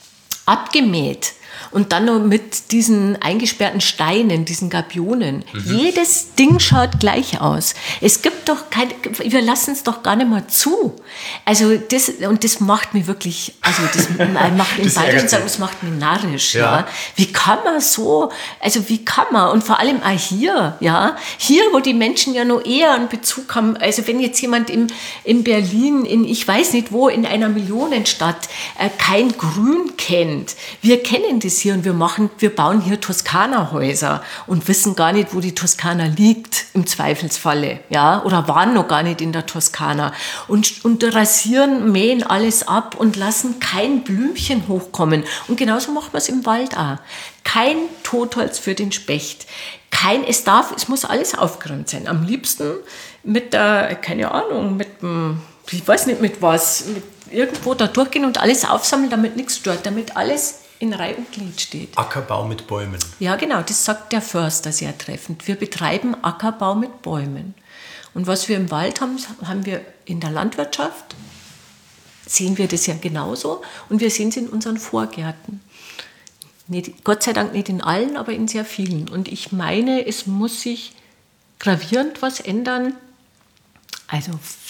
abgemäht. Und dann noch mit diesen eingesperrten Steinen, diesen Gabionen. Mhm. Jedes Ding schaut gleich aus. Es gibt doch keine, wir lassen es doch gar nicht mehr zu. Also das, und das macht mich wirklich, also das macht im Bayerischen sagen, das macht mich narrisch. Ja. Ja. Wie kann man so, also wie kann man, und vor allem auch hier, ja, hier, wo die Menschen ja noch eher einen Bezug haben, also wenn jetzt jemand im, in Berlin, in ich weiß nicht wo, in einer Millionenstadt äh, kein Grün kennt, wir kennen das hier und wir machen, wir bauen hier Toskana-Häuser und wissen gar nicht, wo die Toskana liegt, im Zweifelsfalle, ja, oder waren noch gar nicht in der Toskana und, und rasieren, mähen alles ab und lassen kein Blümchen hochkommen. Und genauso machen wir es im Wald auch. Kein Totholz für den Specht. Kein, es darf, es muss alles aufgeräumt sein. Am liebsten mit der, keine Ahnung, mit dem, ich weiß nicht mit was, mit irgendwo da durchgehen und alles aufsammeln, damit nichts stört, damit alles in Reihe und Glied steht. Ackerbau mit Bäumen. Ja, genau, das sagt der Förster sehr treffend. Wir betreiben Ackerbau mit Bäumen. Und was wir im Wald haben, haben wir in der Landwirtschaft, sehen wir das ja genauso. Und wir sehen es in unseren Vorgärten. Nicht, Gott sei Dank nicht in allen, aber in sehr vielen. Und ich meine, es muss sich gravierend was ändern. Also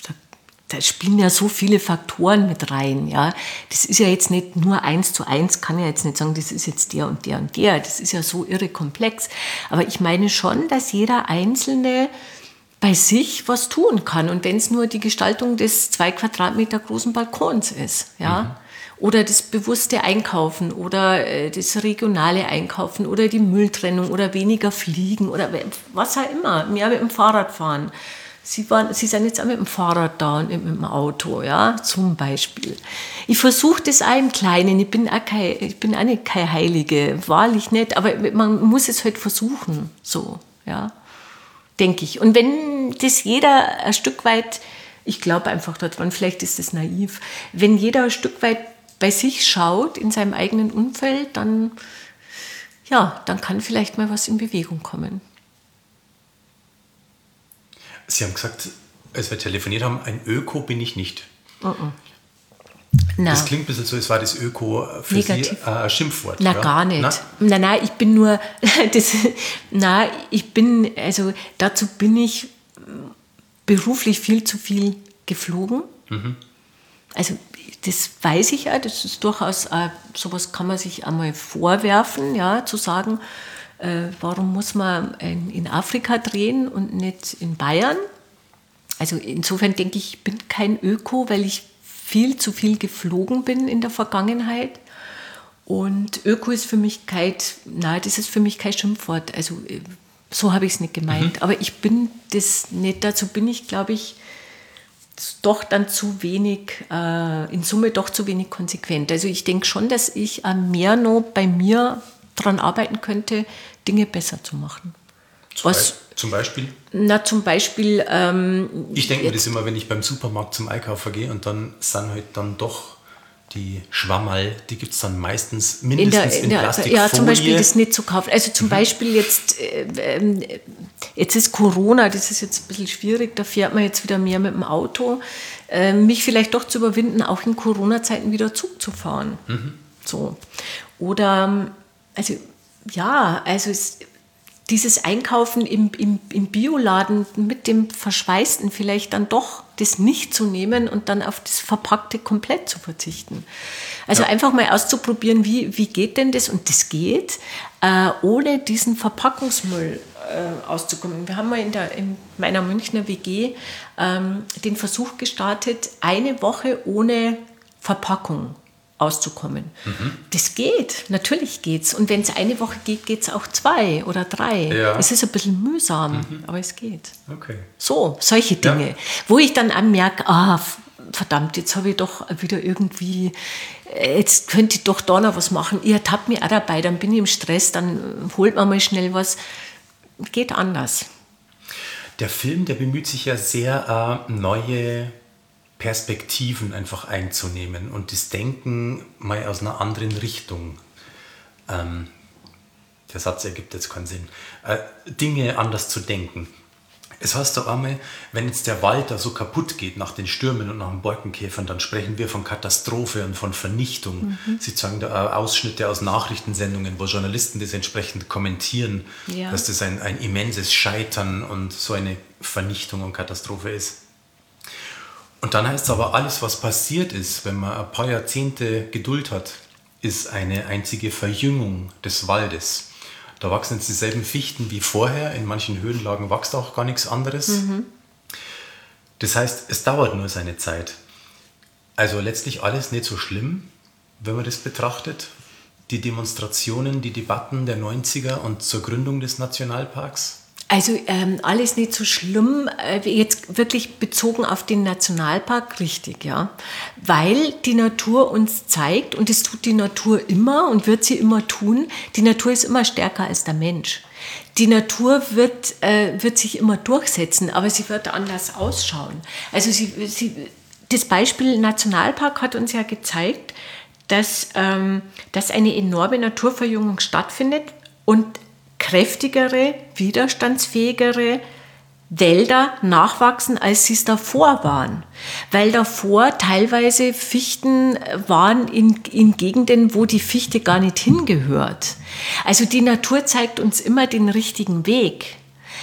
da spielen ja so viele Faktoren mit rein. Ja. Das ist ja jetzt nicht nur eins zu eins, kann ja jetzt nicht sagen, das ist jetzt der und der und der. Das ist ja so irre komplex. Aber ich meine schon, dass jeder Einzelne bei sich was tun kann. Und wenn es nur die Gestaltung des zwei Quadratmeter großen Balkons ist. Ja. Mhm. Oder das bewusste Einkaufen oder das regionale Einkaufen oder die Mülltrennung oder weniger fliegen oder was auch immer, mehr mit dem Fahrrad fahren. Sie, waren, Sie sind jetzt auch mit dem Fahrrad da und mit dem Auto, ja, zum Beispiel. Ich versuche das auch im Kleinen, ich bin auch, kein, ich bin auch nicht keine Heilige, wahrlich nicht, aber man muss es halt versuchen, so, ja, denke ich. Und wenn das jeder ein Stück weit, ich glaube einfach daran, vielleicht ist das naiv, wenn jeder ein Stück weit bei sich schaut, in seinem eigenen Umfeld, dann, ja, dann kann vielleicht mal was in Bewegung kommen. Sie haben gesagt, als wir telefoniert haben, ein Öko bin ich nicht. Uh-uh. Das klingt ein bisschen so, als war das Öko für Negativ. Sie ein Schimpfwort. Na, ja? gar nicht. Na? Nein, nein, ich bin nur, das, nein, ich bin, also dazu bin ich beruflich viel zu viel geflogen. Mhm. Also das weiß ich ja, das ist durchaus, äh, sowas kann man sich einmal vorwerfen, ja, zu sagen, äh, warum muss man in, in Afrika drehen und nicht in Bayern? Also insofern denke ich, ich bin kein Öko, weil ich viel zu viel geflogen bin in der Vergangenheit. Und Öko ist für mich kein, nein, das ist für mich kein Schimpfwort. Also so habe ich es nicht gemeint. Mhm. Aber ich bin das nicht, dazu bin ich, glaube ich, doch dann zu wenig, äh, in Summe doch zu wenig konsequent. Also ich denke schon, dass ich äh, mehr noch bei mir daran arbeiten könnte, Dinge besser zu machen. Zum, Was, Be- zum Beispiel? Na, zum Beispiel... Ähm, ich denke mir das immer, wenn ich beim Supermarkt zum Einkaufen gehe und dann sind halt dann doch die Schwammerl, die gibt es dann meistens mindestens in, der, in, in Plastikfolie. Ja, zum Beispiel das nicht zu kaufen. Also zum mhm. Beispiel jetzt, äh, jetzt ist Corona, das ist jetzt ein bisschen schwierig, da fährt man jetzt wieder mehr mit dem Auto. Äh, mich vielleicht doch zu überwinden, auch in Corona-Zeiten wieder Zug zu fahren. Mhm. So. Oder, also ja, also es... Dieses Einkaufen im, im, im Bioladen mit dem Verschweißten vielleicht dann doch das nicht zu nehmen und dann auf das Verpackte komplett zu verzichten. Also ja. einfach mal auszuprobieren, wie, wie geht denn das? Und das geht, äh, ohne diesen Verpackungsmüll äh, auszukommen. Wir haben mal in, der, in meiner Münchner W G ähm, den Versuch gestartet, eine Woche ohne Verpackung auszukommen. Mhm. Das geht, natürlich geht's. Und wenn es eine Woche geht, geht es auch zwei oder drei. Ja. Es ist ein bisschen mühsam, mhm. aber es geht. Okay. So, solche Dinge. Ja. Wo ich dann auch merke, ah, verdammt, jetzt habe ich doch wieder irgendwie, jetzt könnte ich doch da noch was machen. Ihr ertappt mich auch dabei, dann bin ich im Stress, dann holt man mal schnell was. Geht anders. Der Film, der bemüht sich ja sehr, äh, neue Perspektiven einfach einzunehmen und das Denken mal aus einer anderen Richtung. Ähm, der Satz ergibt jetzt keinen Sinn. Äh, Dinge anders zu denken. Es heißt doch einmal, wenn jetzt der Wald da so kaputt geht nach den Stürmen und nach den Borkenkäfern, dann sprechen wir von Katastrophe und von Vernichtung. Mhm. Sie zeigen da Ausschnitte aus Nachrichtensendungen, wo Journalisten das entsprechend kommentieren, ja. dass das ein, ein immenses Scheitern und so eine Vernichtung und Katastrophe ist. Und dann heißt es aber, alles, was passiert ist, wenn man ein paar Jahrzehnte Geduld hat, ist eine einzige Verjüngung des Waldes. Da wachsen jetzt dieselben Fichten wie vorher, in manchen Höhenlagen wächst auch gar nichts anderes. Mhm. Das heißt, es dauert nur seine Zeit. Also letztlich alles nicht so schlimm, wenn man das betrachtet. Die Demonstrationen, die Debatten der neunziger und zur Gründung des Nationalparks. Also ähm, alles nicht so schlimm, äh, jetzt wirklich bezogen auf den Nationalpark, richtig, ja. Weil die Natur uns zeigt, und das tut die Natur immer und wird sie immer tun, die Natur ist immer stärker als der Mensch. Die Natur wird, äh, wird sich immer durchsetzen, aber sie wird anders ausschauen. Also sie, sie, das Beispiel Nationalpark hat uns ja gezeigt, dass, ähm, dass eine enorme Naturverjüngung stattfindet und kräftigere, widerstandsfähigere Wälder nachwachsen, als sie es davor waren. Weil davor teilweise Fichten waren in, in Gegenden, wo die Fichte gar nicht hingehört. Also die Natur zeigt uns immer den richtigen Weg.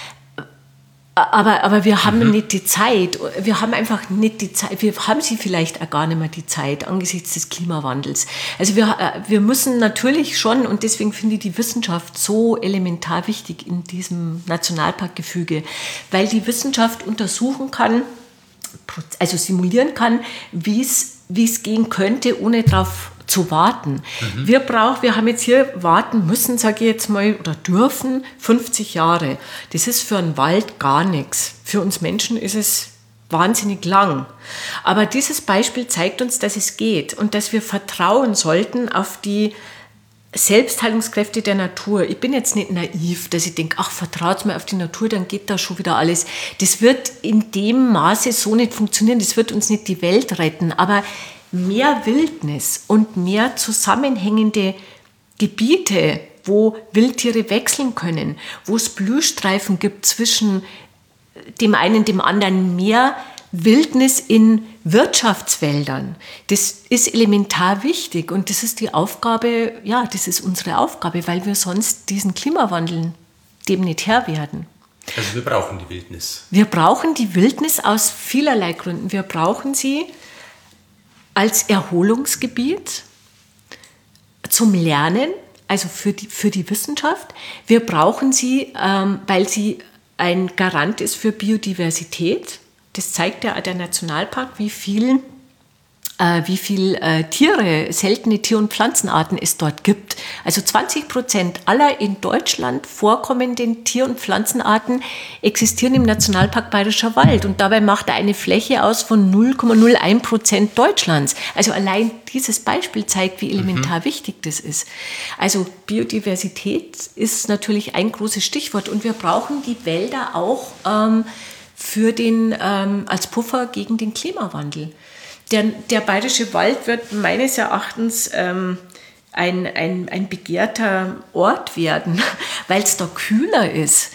Aber, aber wir haben mhm. nicht die Zeit. Wir haben einfach nicht die Zeit. Wir haben sie vielleicht auch gar nicht mehr die Zeit angesichts des Klimawandels. Also wir, wir müssen natürlich schon, und deswegen finde ich die Wissenschaft so elementar wichtig in diesem Nationalparkgefüge, weil die Wissenschaft untersuchen kann, also simulieren kann, wie es, wie es gehen könnte, ohne darauf zu warten. Mhm. Wir brauchen, wir haben jetzt hier warten müssen, sage ich jetzt mal, oder dürfen fünfzig Jahre. Das ist für einen Wald gar nichts. Für uns Menschen ist es wahnsinnig lang. Aber dieses Beispiel zeigt uns, dass es geht und dass wir vertrauen sollten auf die Selbstheilungskräfte der Natur. Ich bin jetzt nicht naiv, dass ich denke, ach, vertraut mir auf die Natur, dann geht da schon wieder alles. Das wird in dem Maße so nicht funktionieren, das wird uns nicht die Welt retten, aber mehr Wildnis und mehr zusammenhängende Gebiete, wo Wildtiere wechseln können, wo es Blühstreifen gibt zwischen dem einen, dem anderen mehr Wildnis in Wirtschaftswäldern. Das ist elementar wichtig und das ist die Aufgabe, ja, das ist unsere Aufgabe, weil wir sonst diesen Klimawandel dem nicht Herr werden. Also wir brauchen die Wildnis. Wir brauchen die Wildnis aus vielerlei Gründen. Wir brauchen sie als Erholungsgebiet zum Lernen, also für die, für die Wissenschaft. Wir brauchen sie, ähm, weil sie ein Garant ist für Biodiversität. Das zeigt ja der Nationalpark, wie viel, äh, wie viel äh, Tiere, seltene Tier- und Pflanzenarten es dort gibt. Also zwanzig Prozent aller in Deutschland vorkommenden Tier- und Pflanzenarten existieren im Nationalpark Bayerischer Wald. Und dabei macht er eine Fläche aus von null Komma null eins Prozent Deutschlands. Also allein dieses Beispiel zeigt, wie elementar mhm. wichtig das ist. Also Biodiversität ist natürlich ein großes Stichwort. Und wir brauchen die Wälder auch ähm, für den, ähm, als Puffer gegen den Klimawandel. Der, der Bayerische Wald wird meines Erachtens ähm, ein, ein, ein begehrter Ort werden, weil es da kühler ist.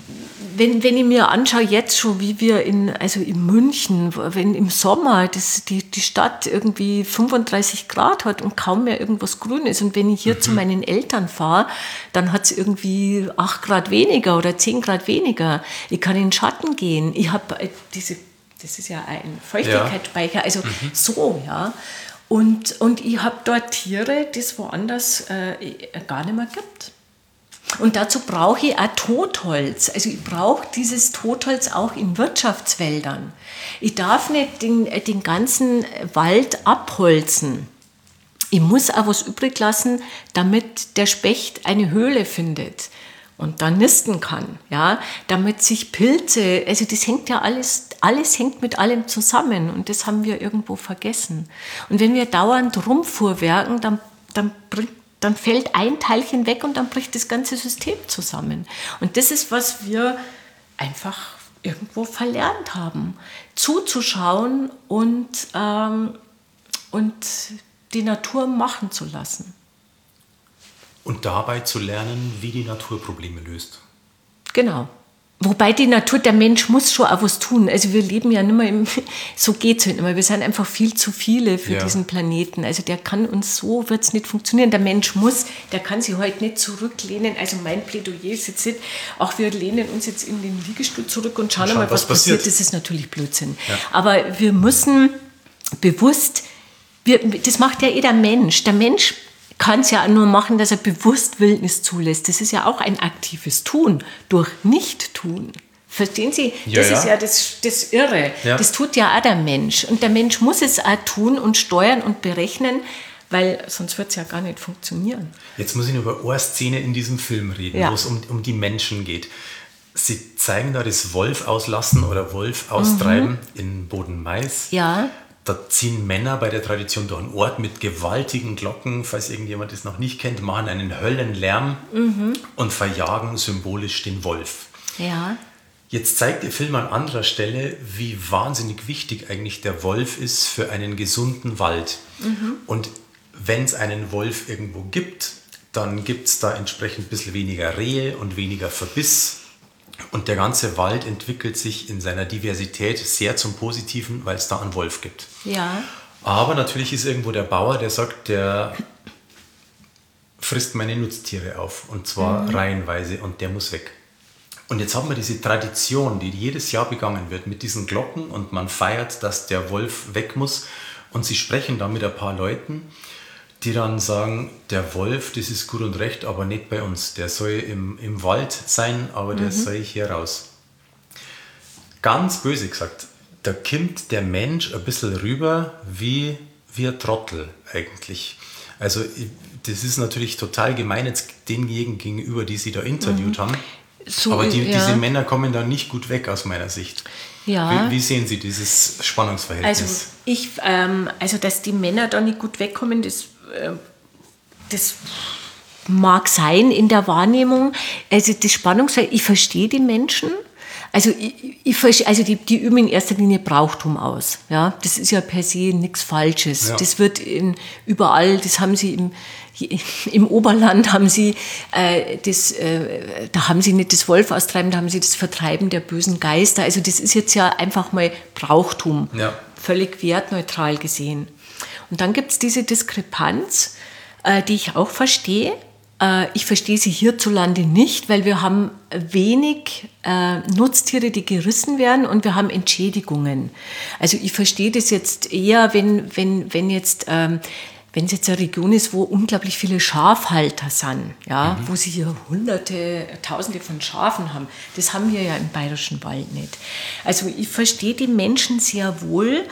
Wenn, wenn ich mir anschaue, jetzt schon, wie wir in, also in München, wenn im Sommer das, die, die Stadt irgendwie fünfunddreißig Grad hat und kaum mehr irgendwas grün ist. Und wenn ich hier mhm. zu meinen Eltern fahre, dann hat es irgendwie acht Grad weniger oder zehn Grad weniger. Ich kann in den Schatten gehen. Ich habe diese, das ist ja ein Feuchtigkeitsspeicher, ja. also mhm. so, ja. Und, und ich habe dort Tiere, die es woanders äh, gar nicht mehr gibt. Und dazu brauche ich auch Totholz. Also ich brauche dieses Totholz auch in Wirtschaftswäldern. Ich darf nicht den, den ganzen Wald abholzen. Ich muss auch was übrig lassen, damit der Specht eine Höhle findet und dann nisten kann. Ja? Damit sich Pilze, also das hängt ja alles, alles hängt mit allem zusammen und das haben wir irgendwo vergessen. Und wenn wir dauernd rumfuhrwerken, dann, dann bringt dann fällt ein Teilchen weg und dann bricht das ganze System zusammen. Und das ist, was wir einfach irgendwo verlernt haben, zuzuschauen und, ähm, und die Natur machen zu lassen. Und dabei zu lernen, wie die Natur Probleme löst. Genau. Wobei die Natur, der Mensch muss schon auch was tun. Also wir leben ja nicht mehr im, so geht es halt nicht mehr. Wir sind einfach viel zu viele für ja. diesen Planeten. Also der kann uns, so wird es nicht funktionieren. Der Mensch muss, der kann sich heute nicht zurücklehnen. Also mein Plädoyer ist jetzt nicht, auch wir lehnen uns jetzt in den Liegestuhl zurück und schauen, und schauen mal, was, was passiert. passiert. Das ist natürlich Blödsinn. Ja. Aber wir müssen bewusst, wir, das macht ja eh der Mensch. Der Mensch kann es ja nur machen, dass er bewusst Wildnis zulässt. Das ist ja auch ein aktives Tun durch Nicht-Tun. Verstehen Sie? Ja, das ja. ist ja das, das Irre. Ja. Das tut ja auch der Mensch. Und der Mensch muss es auch tun und steuern und berechnen, weil sonst wird es ja gar nicht funktionieren. Jetzt muss ich nur über eine Szene in diesem Film reden, ja. wo es um, um die Menschen geht. Sie zeigen da das Wolf auslassen oder Wolf austreiben mhm. in Bodenmais. Ja. Da ziehen Männer bei der Tradition durch einen Ort mit gewaltigen Glocken, falls irgendjemand das noch nicht kennt, machen einen Höllenlärm mhm. und verjagen symbolisch den Wolf. Ja. Jetzt zeigt der Film an anderer Stelle, wie wahnsinnig wichtig eigentlich der Wolf ist für einen gesunden Wald. Mhm. Und wenn es einen Wolf irgendwo gibt, dann gibt es da entsprechend ein bisschen weniger Rehe und weniger Verbiss. Und der ganze Wald entwickelt sich in seiner Diversität sehr zum Positiven, weil es da einen Wolf gibt. Ja. Aber natürlich ist irgendwo der Bauer, der sagt, der frisst meine Nutztiere auf. Und zwar mhm. reihenweise und der muss weg. Und jetzt haben wir diese Tradition, die jedes Jahr begangen wird mit diesen Glocken und man feiert, dass der Wolf weg muss. Und sie sprechen da mit ein paar Leuten, die dann sagen, der Wolf, das ist gut und recht, aber nicht bei uns. Der soll im, im Wald sein, aber der mhm. soll hier raus. Ganz böse gesagt, da kommt der Mensch ein bisschen rüber wie, wie ein Trottel eigentlich. Also das ist natürlich total gemein jetzt denjenigen gegenüber, die sie da interviewt mhm. haben. So, aber die, ja. diese Männer kommen da nicht gut weg aus meiner Sicht. Ja. Wie, wie sehen Sie dieses Spannungsverhältnis? Also, ich, ähm, also dass die Männer da nicht gut wegkommen, das, äh, das mag sein in der Wahrnehmung. Also das Spannungsverhältnis, ich verstehe die Menschen, Also, ich, ich, also die, die üben in erster Linie Brauchtum aus. Ja? Das ist ja per se nichts Falsches. Ja. Das wird in, überall, das haben sie im, im Oberland, haben sie, äh, das, äh, da haben sie nicht das Wolf austreiben, da haben sie das Vertreiben der bösen Geister. Also das ist jetzt ja einfach mal Brauchtum, ja. Völlig wertneutral gesehen. Und dann gibt es diese Diskrepanz, äh, die ich auch verstehe. Ich verstehe sie hierzulande nicht, weil wir haben wenig äh, Nutztiere, die gerissen werden und wir haben Entschädigungen. Also ich verstehe das jetzt eher, wenn, wenn, wenn jetzt... Ähm, wenn es jetzt eine Region ist, wo unglaublich viele Schafhalter sind, ja, mhm. wo sie hier hunderte, tausende von Schafen haben, das haben wir ja im Bayerischen Wald nicht. Also ich verstehe die Menschen sehr wohl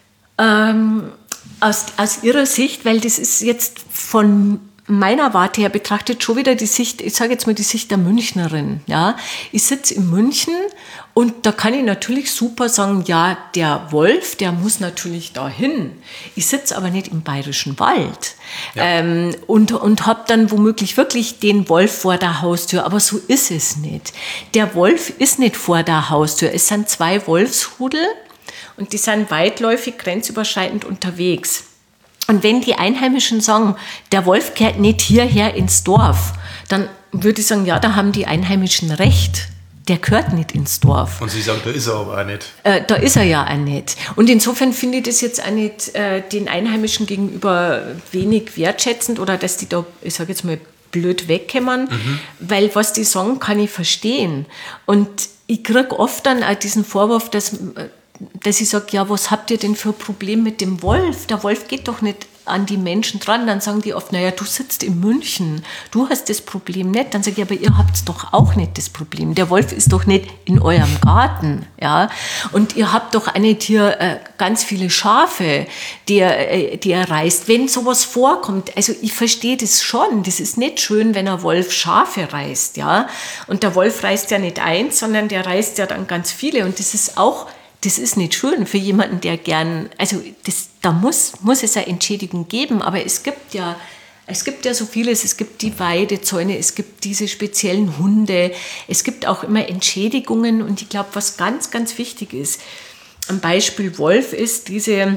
ähm, aus, aus ihrer Sicht, weil das ist jetzt von meiner Warte her betrachtet schon wieder die Sicht, ich sage jetzt mal die Sicht der Münchnerin. Ja. Ich sitze in München und da kann ich natürlich super sagen, ja, der Wolf, der muss natürlich dahin. Ich sitze aber nicht im Bayerischen Wald ja. ähm, und, und habe dann womöglich wirklich den Wolf vor der Haustür, aber so ist es nicht. Der Wolf ist nicht vor der Haustür, es sind zwei Wolfsrudel und die sind weitläufig grenzüberschreitend unterwegs. Und wenn die Einheimischen sagen, der Wolf kehrt nicht hierher ins Dorf, dann würde ich sagen, ja, da haben die Einheimischen recht. Der gehört nicht ins Dorf. Und Sie sagen, da ist er aber auch nicht. Äh, da ist er ja auch nicht. Und insofern finde ich das jetzt auch nicht äh, den Einheimischen gegenüber wenig wertschätzend oder dass die da, ich sage jetzt mal, blöd wegkommen, mhm. weil was die sagen, kann ich verstehen. Und ich kriege oft dann auch diesen Vorwurf, dass... dass ich sage, ja, was habt ihr denn für ein Problem mit dem Wolf? Der Wolf geht doch nicht an die Menschen dran. Dann sagen die oft, naja, du sitzt in München, du hast das Problem nicht. Dann sage ich, aber ihr habt doch auch nicht das Problem. Der Wolf ist doch nicht in eurem Garten. Ja? Und ihr habt doch auch nicht hier äh, ganz viele Schafe, die er, äh, die er reißt. Wenn sowas vorkommt, also ich verstehe das schon, das ist nicht schön, wenn ein Wolf Schafe reißt. Ja? Und der Wolf reißt ja nicht eins, sondern der reißt ja dann ganz viele. Und das ist auch Das ist nicht schön für jemanden, der gern, also das, da muss, muss es eine Entschädigung geben, aber es gibt ja, es gibt ja so vieles, es gibt die Weidezäune, es gibt diese speziellen Hunde, es gibt auch immer Entschädigungen und ich glaube, was ganz, ganz wichtig ist, am Beispiel Wolf ist, diese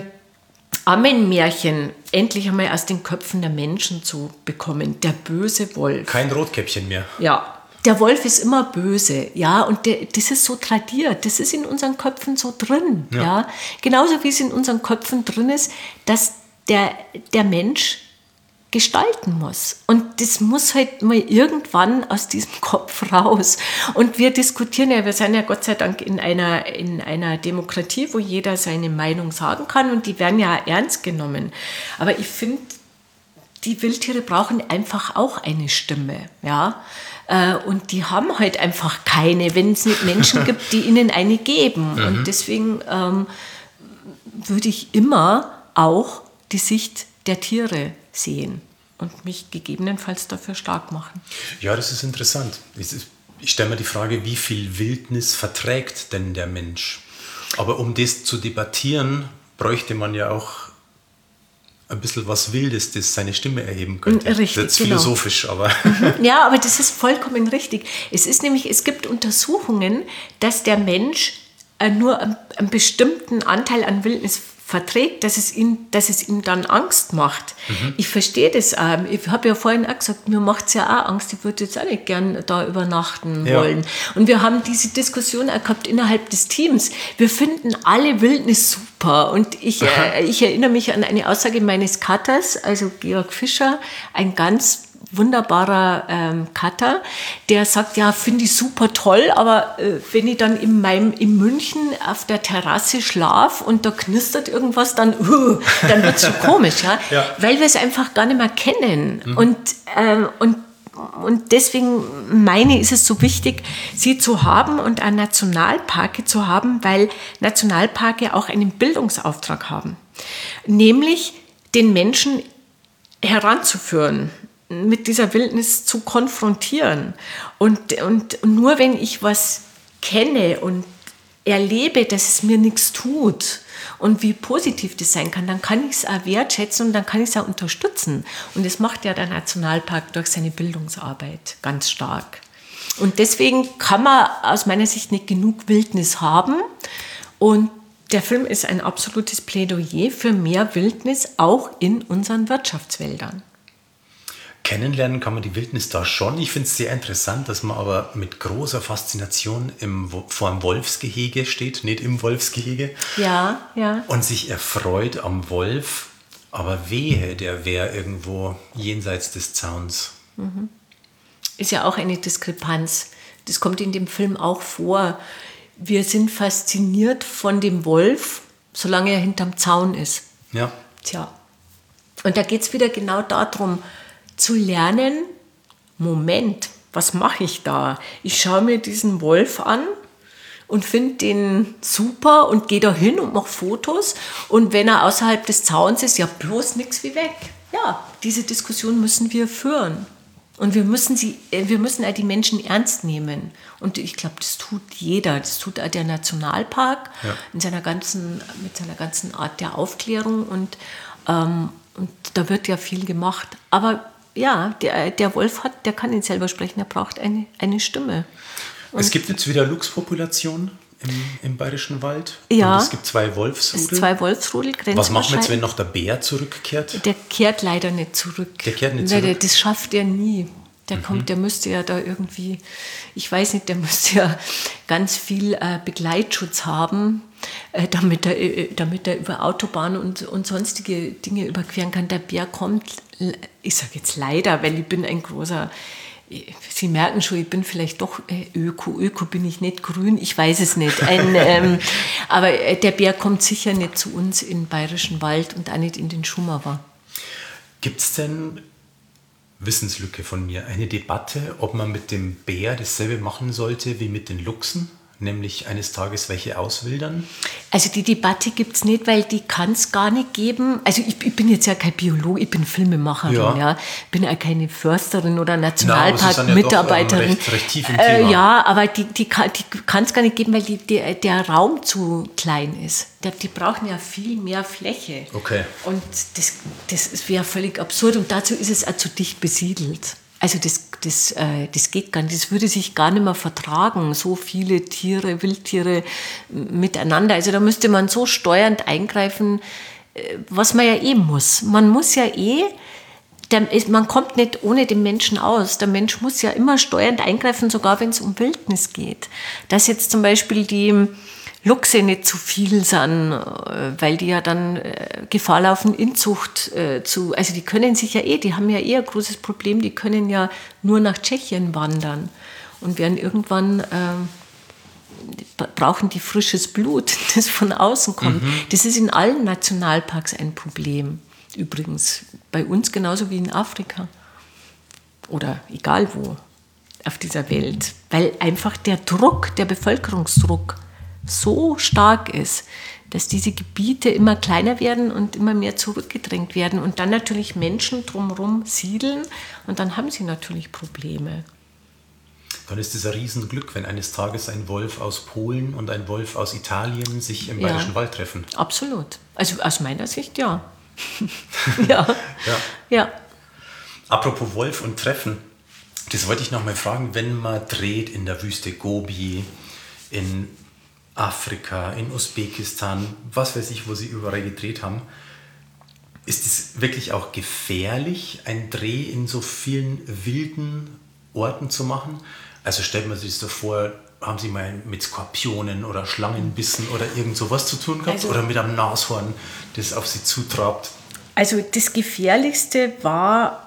Ammenmärchen endlich einmal aus den Köpfen der Menschen zu bekommen, der böse Wolf. Kein Rotkäppchen mehr. Ja. Der Wolf ist immer böse, ja, und der, das ist so tradiert, das ist in unseren Köpfen so drin, ja. ja. Genauso wie es in unseren Köpfen drin ist, dass der, der Mensch gestalten muss. Und das muss halt mal irgendwann aus diesem Kopf raus. Und wir diskutieren ja, wir sind ja Gott sei Dank in einer, in einer Demokratie, wo jeder seine Meinung sagen kann und die werden ja ernst genommen. Aber ich finde, die Wildtiere brauchen einfach auch eine Stimme, ja. Und die haben halt einfach keine, wenn es nicht Menschen gibt, die ihnen eine geben. Mhm. Und deswegen ähm, würde ich immer auch die Sicht der Tiere sehen und mich gegebenenfalls dafür stark machen. Ja, das ist interessant. Ich stelle mir die Frage, wie viel Wildnis verträgt denn der Mensch? Aber um das zu debattieren, bräuchte man ja auch ein bisschen was Wildes, das seine Stimme erheben könnte. Richtig, das ist genau. Philosophisch, aber... Ja, aber das ist vollkommen richtig. Es ist nämlich, es gibt Untersuchungen, dass der Mensch nur einen bestimmten Anteil an Wildnis verträgt, dass es ihn, dass es ihm dann Angst macht. Mhm. Ich verstehe das auch. Ich habe ja vorhin auch gesagt, mir macht es ja auch Angst. Ich würde jetzt auch nicht gern da übernachten ja. wollen. Und wir haben diese Diskussion auch gehabt innerhalb des Teams. Wir finden alle Wildnis super. Und ich, äh, ich erinnere mich an eine Aussage meines Cutters, also Georg Fischer, ein ganz wunderbarer ähm, Cutter, der sagt, ja, finde ich super toll, aber äh, wenn ich dann in, meinem, in München auf der Terrasse schlafe und da knistert irgendwas, dann, uh, dann wird es so komisch, ja? Ja. Weil wir es einfach gar nicht mehr kennen. Mhm. Und, ähm, und, und deswegen meine ist es so wichtig, sie zu haben und auch Nationalparke zu haben, weil Nationalparke auch einen Bildungsauftrag haben. Nämlich den Menschen heranzuführen, mit dieser Wildnis zu konfrontieren. Und, und, und nur wenn ich was kenne und erlebe, dass es mir nichts tut und wie positiv das sein kann, dann kann ich es auch wertschätzen und dann kann ich es auch unterstützen. Und das macht ja der Nationalpark durch seine Bildungsarbeit ganz stark. Und deswegen kann man aus meiner Sicht nicht genug Wildnis haben. Und der Film ist ein absolutes Plädoyer für mehr Wildnis, auch in unseren Wirtschaftswäldern. Kennenlernen kann man die Wildnis da schon. Ich finde es sehr interessant, dass man aber mit großer Faszination im, vor einem Wolfsgehege steht, nicht im Wolfsgehege. Ja, ja. Und sich erfreut am Wolf, aber wehe, der wäre irgendwo jenseits des Zauns. Mhm. Ist ja auch eine Diskrepanz. Das kommt in dem Film auch vor. Wir sind fasziniert von dem Wolf, solange er hinterm Zaun ist. Ja. Tja. Und da geht es wieder genau darum, zu lernen, Moment, was mache ich da? Ich schaue mir diesen Wolf an und finde den super und gehe da hin und mache Fotos. Und wenn er außerhalb des Zauns ist, ja bloß nichts wie weg. Ja, diese Diskussion müssen wir führen. Und wir müssen, sie, wir müssen auch die Menschen ernst nehmen. Und ich glaube, das tut jeder. Das tut auch der Nationalpark ja. in seiner ganzen, mit seiner ganzen Art der Aufklärung. Und, ähm, und da wird ja viel gemacht. Aber ja, der, der Wolf hat, der kann ihn selber sprechen. Er braucht eine, eine Stimme. Und es gibt jetzt wieder Luchspopulationen im, im Bayerischen Wald. Ja. Und es gibt zwei Wolfsrudel. Es zwei Wolfsrudel. Was machen wir jetzt, wenn noch der Bär zurückkehrt? Der kehrt leider nicht zurück. Der kehrt nicht Nein, zurück? der, das schafft er nie. Der, mhm. kommt, der müsste ja da irgendwie, ich weiß nicht, der müsste ja ganz viel äh, Begleitschutz haben, äh, damit, er, äh, damit er über Autobahnen und, und sonstige Dinge überqueren kann. Der Bär kommt, ich sage jetzt leider, weil ich bin ein großer, Sie merken schon, ich bin vielleicht doch Öko. Öko bin ich nicht, grün, ich weiß es nicht. Ein, ähm, aber der Bär kommt sicher nicht zu uns in den Bayerischen Wald und auch nicht in den Schumauer. Gibt es denn, Wissenslücke von mir, eine Debatte, ob man mit dem Bär dasselbe machen sollte wie mit den Luchsen? Nämlich eines Tages welche auswildern? Also die Debatte gibt es nicht, weil die kann es gar nicht geben. Also ich, ich bin jetzt ja kein Biologe, ich bin Filmemacherin, ja. ja. bin ja keine Försterin oder Nationalpark-Mitarbeiterin. Ja, recht, recht tief im äh, Thema. ja, aber die, die kann es gar nicht geben, weil die, die, der Raum zu klein ist. Der, die brauchen ja viel mehr Fläche. Okay. Und das, das wäre völlig absurd und dazu ist es auch zu dicht besiedelt. Also das, das, äh, das geht gar nicht, das würde sich gar nicht mehr vertragen, so viele Tiere, Wildtiere miteinander. Also da müsste man so steuernd eingreifen, äh, was man ja eh muss. Man muss ja eh, der, man kommt nicht ohne den Menschen aus. Der Mensch muss ja immer steuernd eingreifen, sogar wenn es um Wildnis geht. Dass jetzt zum Beispiel die Luchse nicht zu viel sind, weil die ja dann Gefahr laufen, Inzucht äh, zu, also die können sich ja eh, die haben ja eh ein großes Problem, die können ja nur nach Tschechien wandern und werden irgendwann, äh, brauchen die frisches Blut, das von außen kommt. Mhm. Das ist in allen Nationalparks ein Problem, übrigens, bei uns genauso wie in Afrika oder egal wo auf dieser Welt, weil einfach der Druck, der Bevölkerungsdruck so stark ist, dass diese Gebiete immer kleiner werden und immer mehr zurückgedrängt werden und dann natürlich Menschen drumherum siedeln und dann haben sie natürlich Probleme. Dann ist es ein Riesenglück, wenn eines Tages ein Wolf aus Polen und ein Wolf aus Italien sich im Bayerischen ja, Wald treffen. Absolut. Also aus meiner Sicht ja. ja. ja. ja. Apropos Wolf und Treffen, das wollte ich noch mal fragen, wenn man dreht in der Wüste Gobi, in Afrika, in Usbekistan, was weiß ich, wo sie überall gedreht haben. Ist es wirklich auch gefährlich, einen Dreh in so vielen wilden Orten zu machen? Also stellt man sich das so vor, haben Sie mal mit Skorpionen oder Schlangenbissen oder irgend sowas zu tun gehabt? Also, oder mit einem Nashorn, das auf Sie zutrabt? Also das Gefährlichste war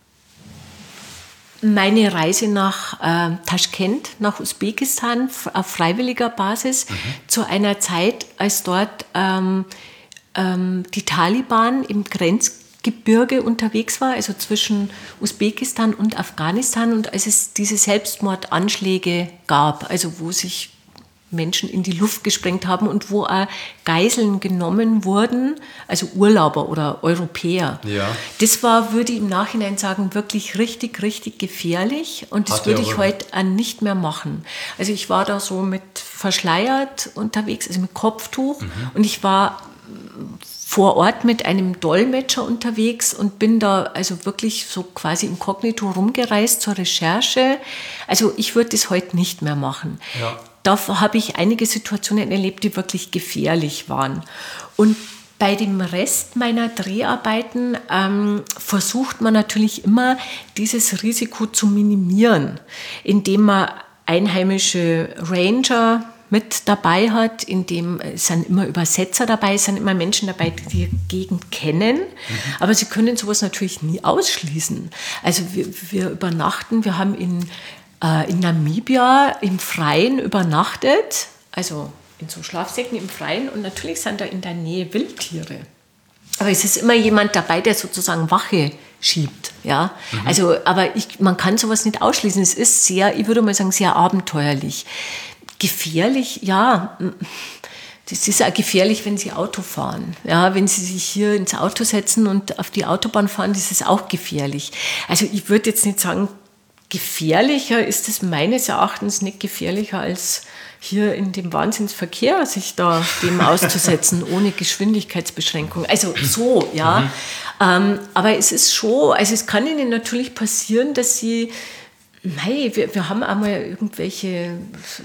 meine Reise nach äh, Taschkent, nach Usbekistan, auf freiwilliger Basis, mhm. zu einer Zeit, als dort ähm, ähm, die Taliban im Grenzgebirge unterwegs war, also zwischen Usbekistan und Afghanistan, und als es diese Selbstmordanschläge gab, also wo sich Menschen in die Luft gesprengt haben und wo auch Geiseln genommen wurden, also Urlauber oder Europäer. Ja. Das war, würde ich im Nachhinein sagen, wirklich richtig, richtig gefährlich und das Hat würde ich heute auch nicht mehr machen. Also ich war da so mit verschleiert unterwegs, also mit Kopftuch mhm. und ich war vor Ort mit einem Dolmetscher unterwegs und bin da also wirklich so quasi inkognito rumgereist zur Recherche. Also ich würde das heute nicht mehr machen. Ja. Da habe ich einige Situationen erlebt, die wirklich gefährlich waren. Und bei dem Rest meiner Dreharbeiten ähm, versucht man natürlich immer, dieses Risiko zu minimieren, indem man einheimische Ranger mit dabei hat, in dem es sind immer Übersetzer dabei, es sind immer Menschen dabei, die die Gegend kennen, mhm. aber sie können sowas natürlich nie ausschließen. Also wir, wir übernachten, wir haben in, äh, in Namibia im Freien übernachtet, also in so Schlafsäcken im Freien und natürlich sind da in der Nähe Wildtiere. Aber es ist immer jemand dabei, der sozusagen Wache schiebt. Ja? Mhm. Also, aber ich, man kann sowas nicht ausschließen. Es ist sehr, ich würde mal sagen, sehr abenteuerlich. Gefährlich, ja, das ist auch gefährlich, wenn Sie Auto fahren. Ja, wenn Sie sich hier ins Auto setzen und auf die Autobahn fahren, das ist auch gefährlich. Also ich würde jetzt nicht sagen, gefährlicher ist es meines Erachtens nicht gefährlicher als hier in dem Wahnsinnsverkehr, sich da dem auszusetzen, ohne Geschwindigkeitsbeschränkung. Also so, ja. Mhm. Ähm, aber es ist schon, also es kann Ihnen natürlich passieren, dass Sie, hey, wir, wir haben einmal irgendwelche...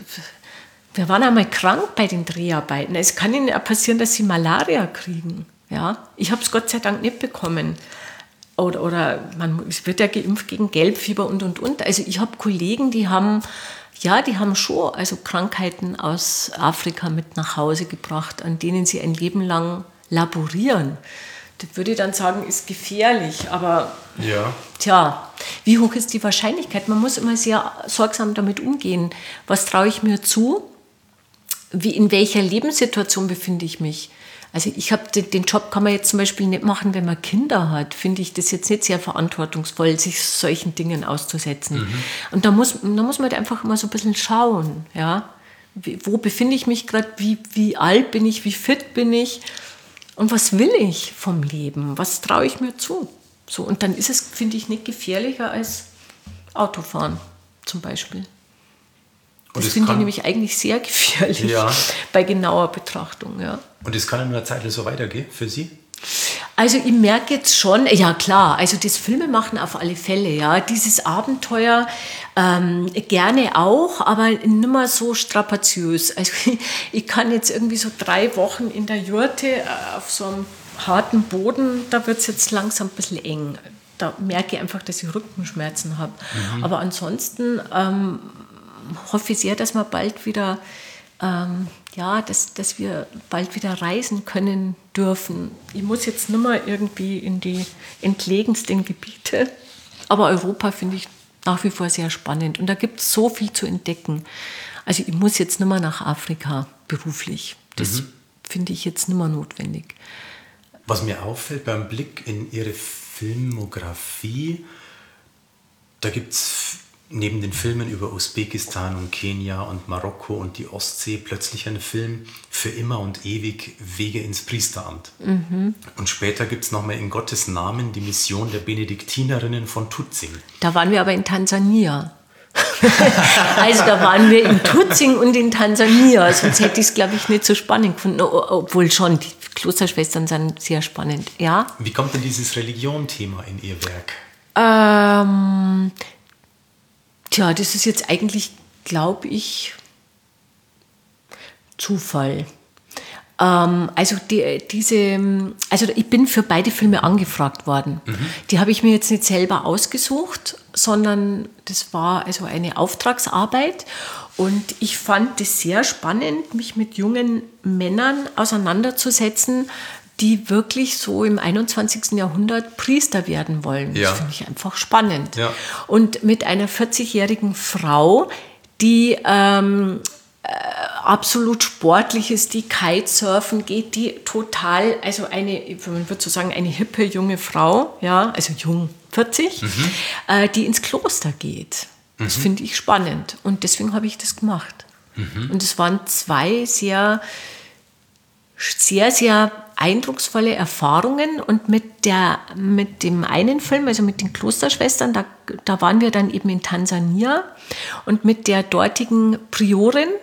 Wir waren einmal krank bei den Dreharbeiten. Es kann Ihnen auch passieren, dass Sie Malaria kriegen. Ja? Ich habe es Gott sei Dank nicht bekommen. Oder, oder man es wird ja geimpft gegen Gelbfieber und, und, und. Also ich habe Kollegen, die haben, ja, die haben schon also Krankheiten aus Afrika mit nach Hause gebracht, an denen sie ein Leben lang laborieren. Das würde ich dann sagen, ist gefährlich. Aber ja. Tja, wie hoch ist die Wahrscheinlichkeit? Man muss immer sehr sorgsam damit umgehen. Was traue ich mir zu? Wie, in welcher Lebenssituation befinde ich mich? Also ich habe den, den Job kann man jetzt zum Beispiel nicht machen, wenn man Kinder hat. Finde ich das jetzt nicht sehr verantwortungsvoll, sich solchen Dingen auszusetzen. Mhm. Und da muss, da muss man halt einfach immer so ein bisschen schauen. Ja? Wie, wo befinde ich mich gerade? Wie, wie alt bin ich? Wie fit bin ich? Und was will ich vom Leben? Was traue ich mir zu? So, und dann ist es, finde ich, nicht gefährlicher als Autofahren zum Beispiel. Das finde ich nämlich eigentlich sehr gefährlich, ja. Bei genauer Betrachtung. Ja. Und es kann in einer Zeit so weitergehen für Sie? Also ich merke jetzt schon, ja klar, also das Filmemachen auf alle Fälle, ja, dieses Abenteuer ähm, gerne auch, aber nicht mehr so strapaziös. Also ich, ich kann jetzt irgendwie so drei Wochen in der Jurte äh, auf so einem harten Boden, da wird es jetzt langsam ein bisschen eng. Da merke ich einfach, dass ich Rückenschmerzen habe. Mhm. Aber ansonsten ähm, hoffe ich sehr, dass wir bald wieder, ähm, ja, dass, dass wir bald wieder reisen können dürfen. Ich muss jetzt nicht mehr irgendwie in die entlegensten Gebiete, aber Europa finde ich nach wie vor sehr spannend und da gibt es so viel zu entdecken. Also ich muss jetzt nicht mehr nach Afrika beruflich. Das mhm. finde ich jetzt nicht mehr notwendig. Was mir auffällt beim Blick in Ihre Filmografie, da gibt es neben den Filmen über Usbekistan und Kenia und Marokko und die Ostsee plötzlich einen Film für immer und ewig Wege ins Priesteramt. Mhm. Und später gibt es nochmal in Gottes Namen die Mission der Benediktinerinnen von Tutzing. Da waren wir aber in Tansania. Also da waren wir in Tutzing und in Tansania. Sonst hätte ich es, glaube ich, nicht so spannend gefunden. Obwohl schon, die Klosterschwestern sind sehr spannend. Ja? Wie kommt denn dieses Religion-Thema in Ihr Werk? Ähm... Tja, das ist jetzt eigentlich, glaube ich, Zufall. Ähm, also die, diese, also ich bin für beide Filme angefragt worden. Mhm. Die habe ich mir jetzt nicht selber ausgesucht, sondern das war also eine Auftragsarbeit. Und ich fand es sehr spannend, mich mit jungen Männern auseinanderzusetzen, die wirklich so im einundzwanzigsten Jahrhundert Priester werden wollen. Ja. Das finde ich einfach spannend. Ja. Und mit einer vierzigjährigen Frau, die ähm, äh, absolut sportlich ist, die Kitesurfen geht, die total, also eine, man würde so sagen, eine hippe junge Frau, ja, also jung, vierzig, mhm. äh, die ins Kloster geht. Das mhm. finde ich spannend. Und deswegen habe ich das gemacht. Mhm. Und es waren zwei sehr, sehr, sehr eindrucksvolle Erfahrungen und mit, der, mit dem einen Film, also mit den Klosterschwestern, da, da waren wir dann eben in Tansania und mit der dortigen Priorin,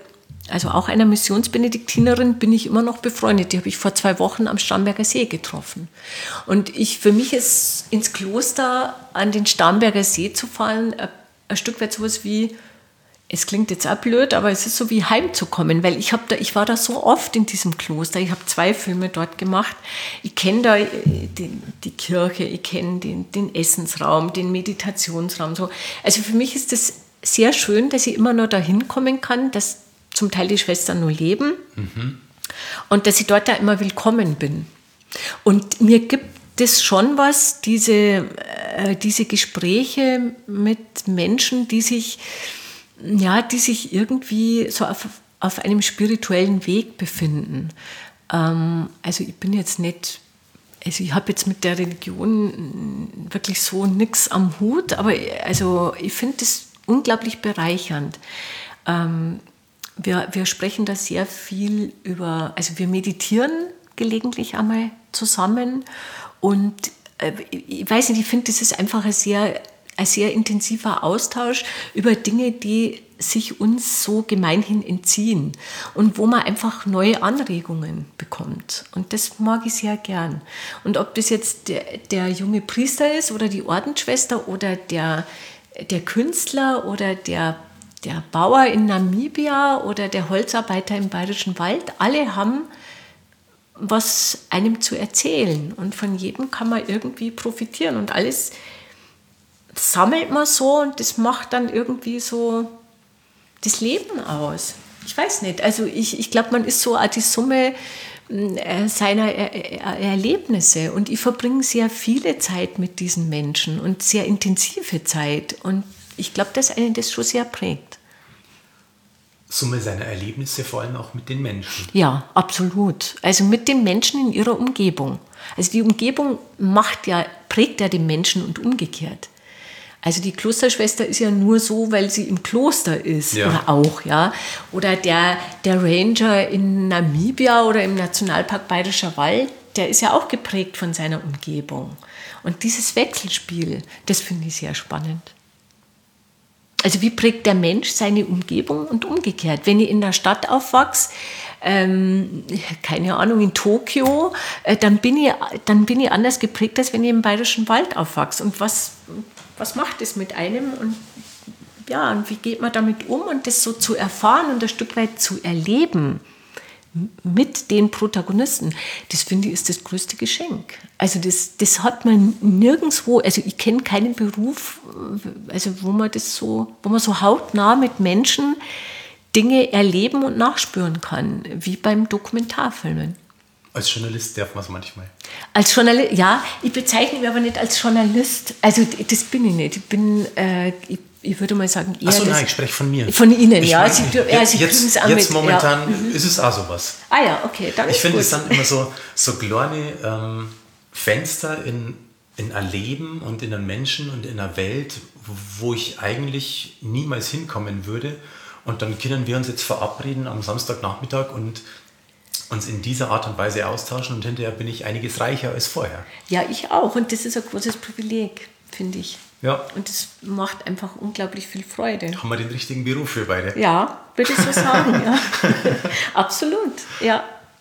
also auch einer Missionsbenediktinerin, bin ich immer noch befreundet. Die habe ich vor zwei Wochen am Starnberger See getroffen. Und ich, für mich ist ins Kloster an den Starnberger See zu fahren ein, ein Stück weit sowas wie, es klingt jetzt auch blöd, aber es ist so wie heimzukommen, weil ich, hab da, ich war da so oft in diesem Kloster. Ich habe zwei Filme dort gemacht. Ich kenne da die, die Kirche, ich kenne den, den Essensraum, den Meditationsraum. So. Also für mich ist das sehr schön, dass ich immer noch da hinkommen kann, dass zum Teil die Schwestern nur leben mhm. und dass ich dort da immer willkommen bin. Und mir gibt es schon was, diese, äh, diese Gespräche mit Menschen, die sich ja, die sich irgendwie so auf, auf einem spirituellen Weg befinden. Ähm, also ich bin jetzt nicht, also ich habe jetzt mit der Religion wirklich so nichts am Hut, aber also ich finde das unglaublich bereichernd. Ähm, wir, wir sprechen da sehr viel über, also wir meditieren gelegentlich einmal zusammen und äh, ich weiß nicht, ich finde, das ist einfach ein sehr ein sehr intensiver Austausch über Dinge, die sich uns so gemeinhin entziehen und wo man einfach neue Anregungen bekommt. Und das mag ich sehr gern. Und ob das jetzt der, der junge Priester ist oder die Ordensschwester oder der, der Künstler oder der, der Bauer in Namibia oder der Holzarbeiter im Bayerischen Wald, alle haben was einem zu erzählen. Und von jedem kann man irgendwie profitieren. Und alles sammelt man so und das macht dann irgendwie so das Leben aus. Ich weiß nicht, also ich, ich glaube, man ist so auch die Summe äh, seiner er- er- Erlebnisse und ich verbringe sehr viele Zeit mit diesen Menschen und sehr intensive Zeit und ich glaube, dass einen das schon sehr prägt. Summe seiner Erlebnisse, vor allem auch mit den Menschen. Ja, absolut. Also mit den Menschen in ihrer Umgebung. Also die Umgebung macht ja, prägt ja den Menschen und umgekehrt. Also die Klosterschwester ist ja nur so, weil sie im Kloster ist, ja. Oder auch, ja. Oder der, der Ranger in Namibia oder im Nationalpark Bayerischer Wald, der ist ja auch geprägt von seiner Umgebung. Und dieses Wechselspiel, das finde ich sehr spannend. Also wie prägt der Mensch seine Umgebung und umgekehrt? Wenn ich in der Stadt aufwachse, ähm, keine Ahnung, in Tokio, äh, dann, bin ich, dann bin ich anders geprägt, als wenn ich im Bayerischen Wald aufwachse. Und was... Was macht es mit einem und, ja, und wie geht man damit um und das so zu erfahren und ein Stück weit zu erleben mit den Protagonisten, das finde ich ist das größte Geschenk. Also das, das hat man nirgendwo, also ich kenne keinen Beruf, also wo man das so, wo man so hautnah mit Menschen Dinge erleben und nachspüren kann, wie beim Dokumentarfilmen. Als Journalist darf man es manchmal. Als Journalist, ja, ich bezeichne mich aber nicht als Journalist. Also das bin ich nicht. Ich bin, äh, ich, ich würde mal sagen, eher... Achso, nein, ich spreche von mir. Von Ihnen, ich ja. mein, Sie, ja Sie jetzt auch jetzt mit, momentan ja. ist es auch sowas. Ah ja, okay, dann Ich ist finde, gut. es sind immer so, so kleine ähm, Fenster in, in ein Leben und in einen Menschen und in einer Welt, wo ich eigentlich niemals hinkommen würde. Und dann können wir uns jetzt verabreden am Samstagnachmittag und uns in dieser Art und Weise austauschen und hinterher bin ich einiges reicher als vorher. Ja, ich auch. Und das ist ein großes Privileg, finde ich. Ja. Und das macht einfach unglaublich viel Freude. Haben wir den richtigen Beruf für beide? Ja, würde ich so sagen. Ja. Absolut, ja.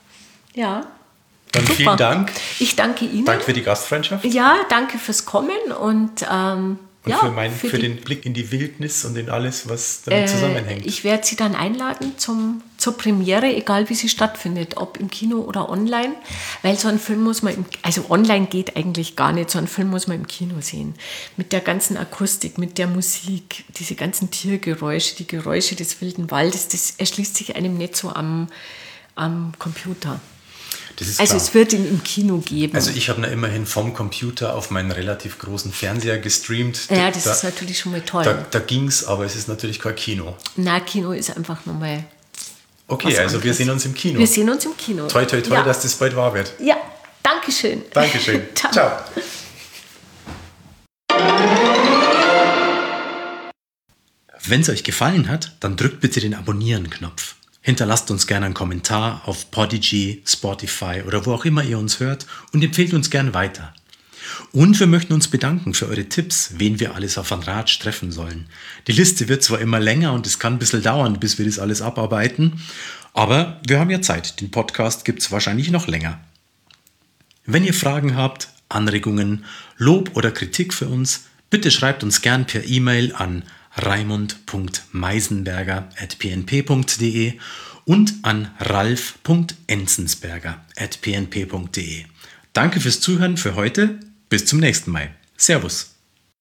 Ja. Dann Super. vielen Dank. Ich danke Ihnen. Danke für die Gastfreundschaft. Ja, danke fürs Kommen und... Ähm, Und ja, für, mein, für, für die, den Blick in die Wildnis und in alles, was damit äh, zusammenhängt. Ich werde Sie dann einladen zum, zur Premiere, egal wie sie stattfindet, ob im Kino oder online, weil so ein Film muss man, im, also online geht eigentlich gar nicht, so ein Film muss man im Kino sehen. Mit der ganzen Akustik, mit der Musik, diese ganzen Tiergeräusche, die Geräusche des wilden Waldes, das erschließt sich einem nicht so am, am Computer. Das ist also klar. Es wird ihn im Kino geben. Also ich habe immerhin vom Computer auf meinen relativ großen Fernseher gestreamt. Ja, das da, ist natürlich schon mal toll. Da, da ging es, aber es ist natürlich kein Kino. Na, Kino ist einfach nochmal... Okay, also anderes. Wir sehen uns im Kino. Wir sehen uns im Kino. Toi, toi, toi, ja. Dass das bald wahr wird. Ja, danke schön. Dankeschön. Ciao. Ciao. Wenn es euch gefallen hat, dann drückt bitte den Abonnieren-Knopf. Hinterlasst uns gerne einen Kommentar auf Podigy, Spotify oder wo auch immer ihr uns hört und empfehlt uns gern weiter. Und wir möchten uns bedanken für eure Tipps, wen wir alles auf Van Ratsch treffen sollen. Die Liste wird zwar immer länger und es kann ein bisschen dauern, bis wir das alles abarbeiten, aber wir haben ja Zeit. Den Podcast gibt es wahrscheinlich noch länger. Wenn ihr Fragen habt, Anregungen, Lob oder Kritik für uns, bitte schreibt uns gern per E-Mail an raimund punkt meisenberger at p n p punkt d e und an ralf punkt enzensberger at p n p punkt d e. Danke fürs Zuhören für heute. Bis zum nächsten Mal. Servus.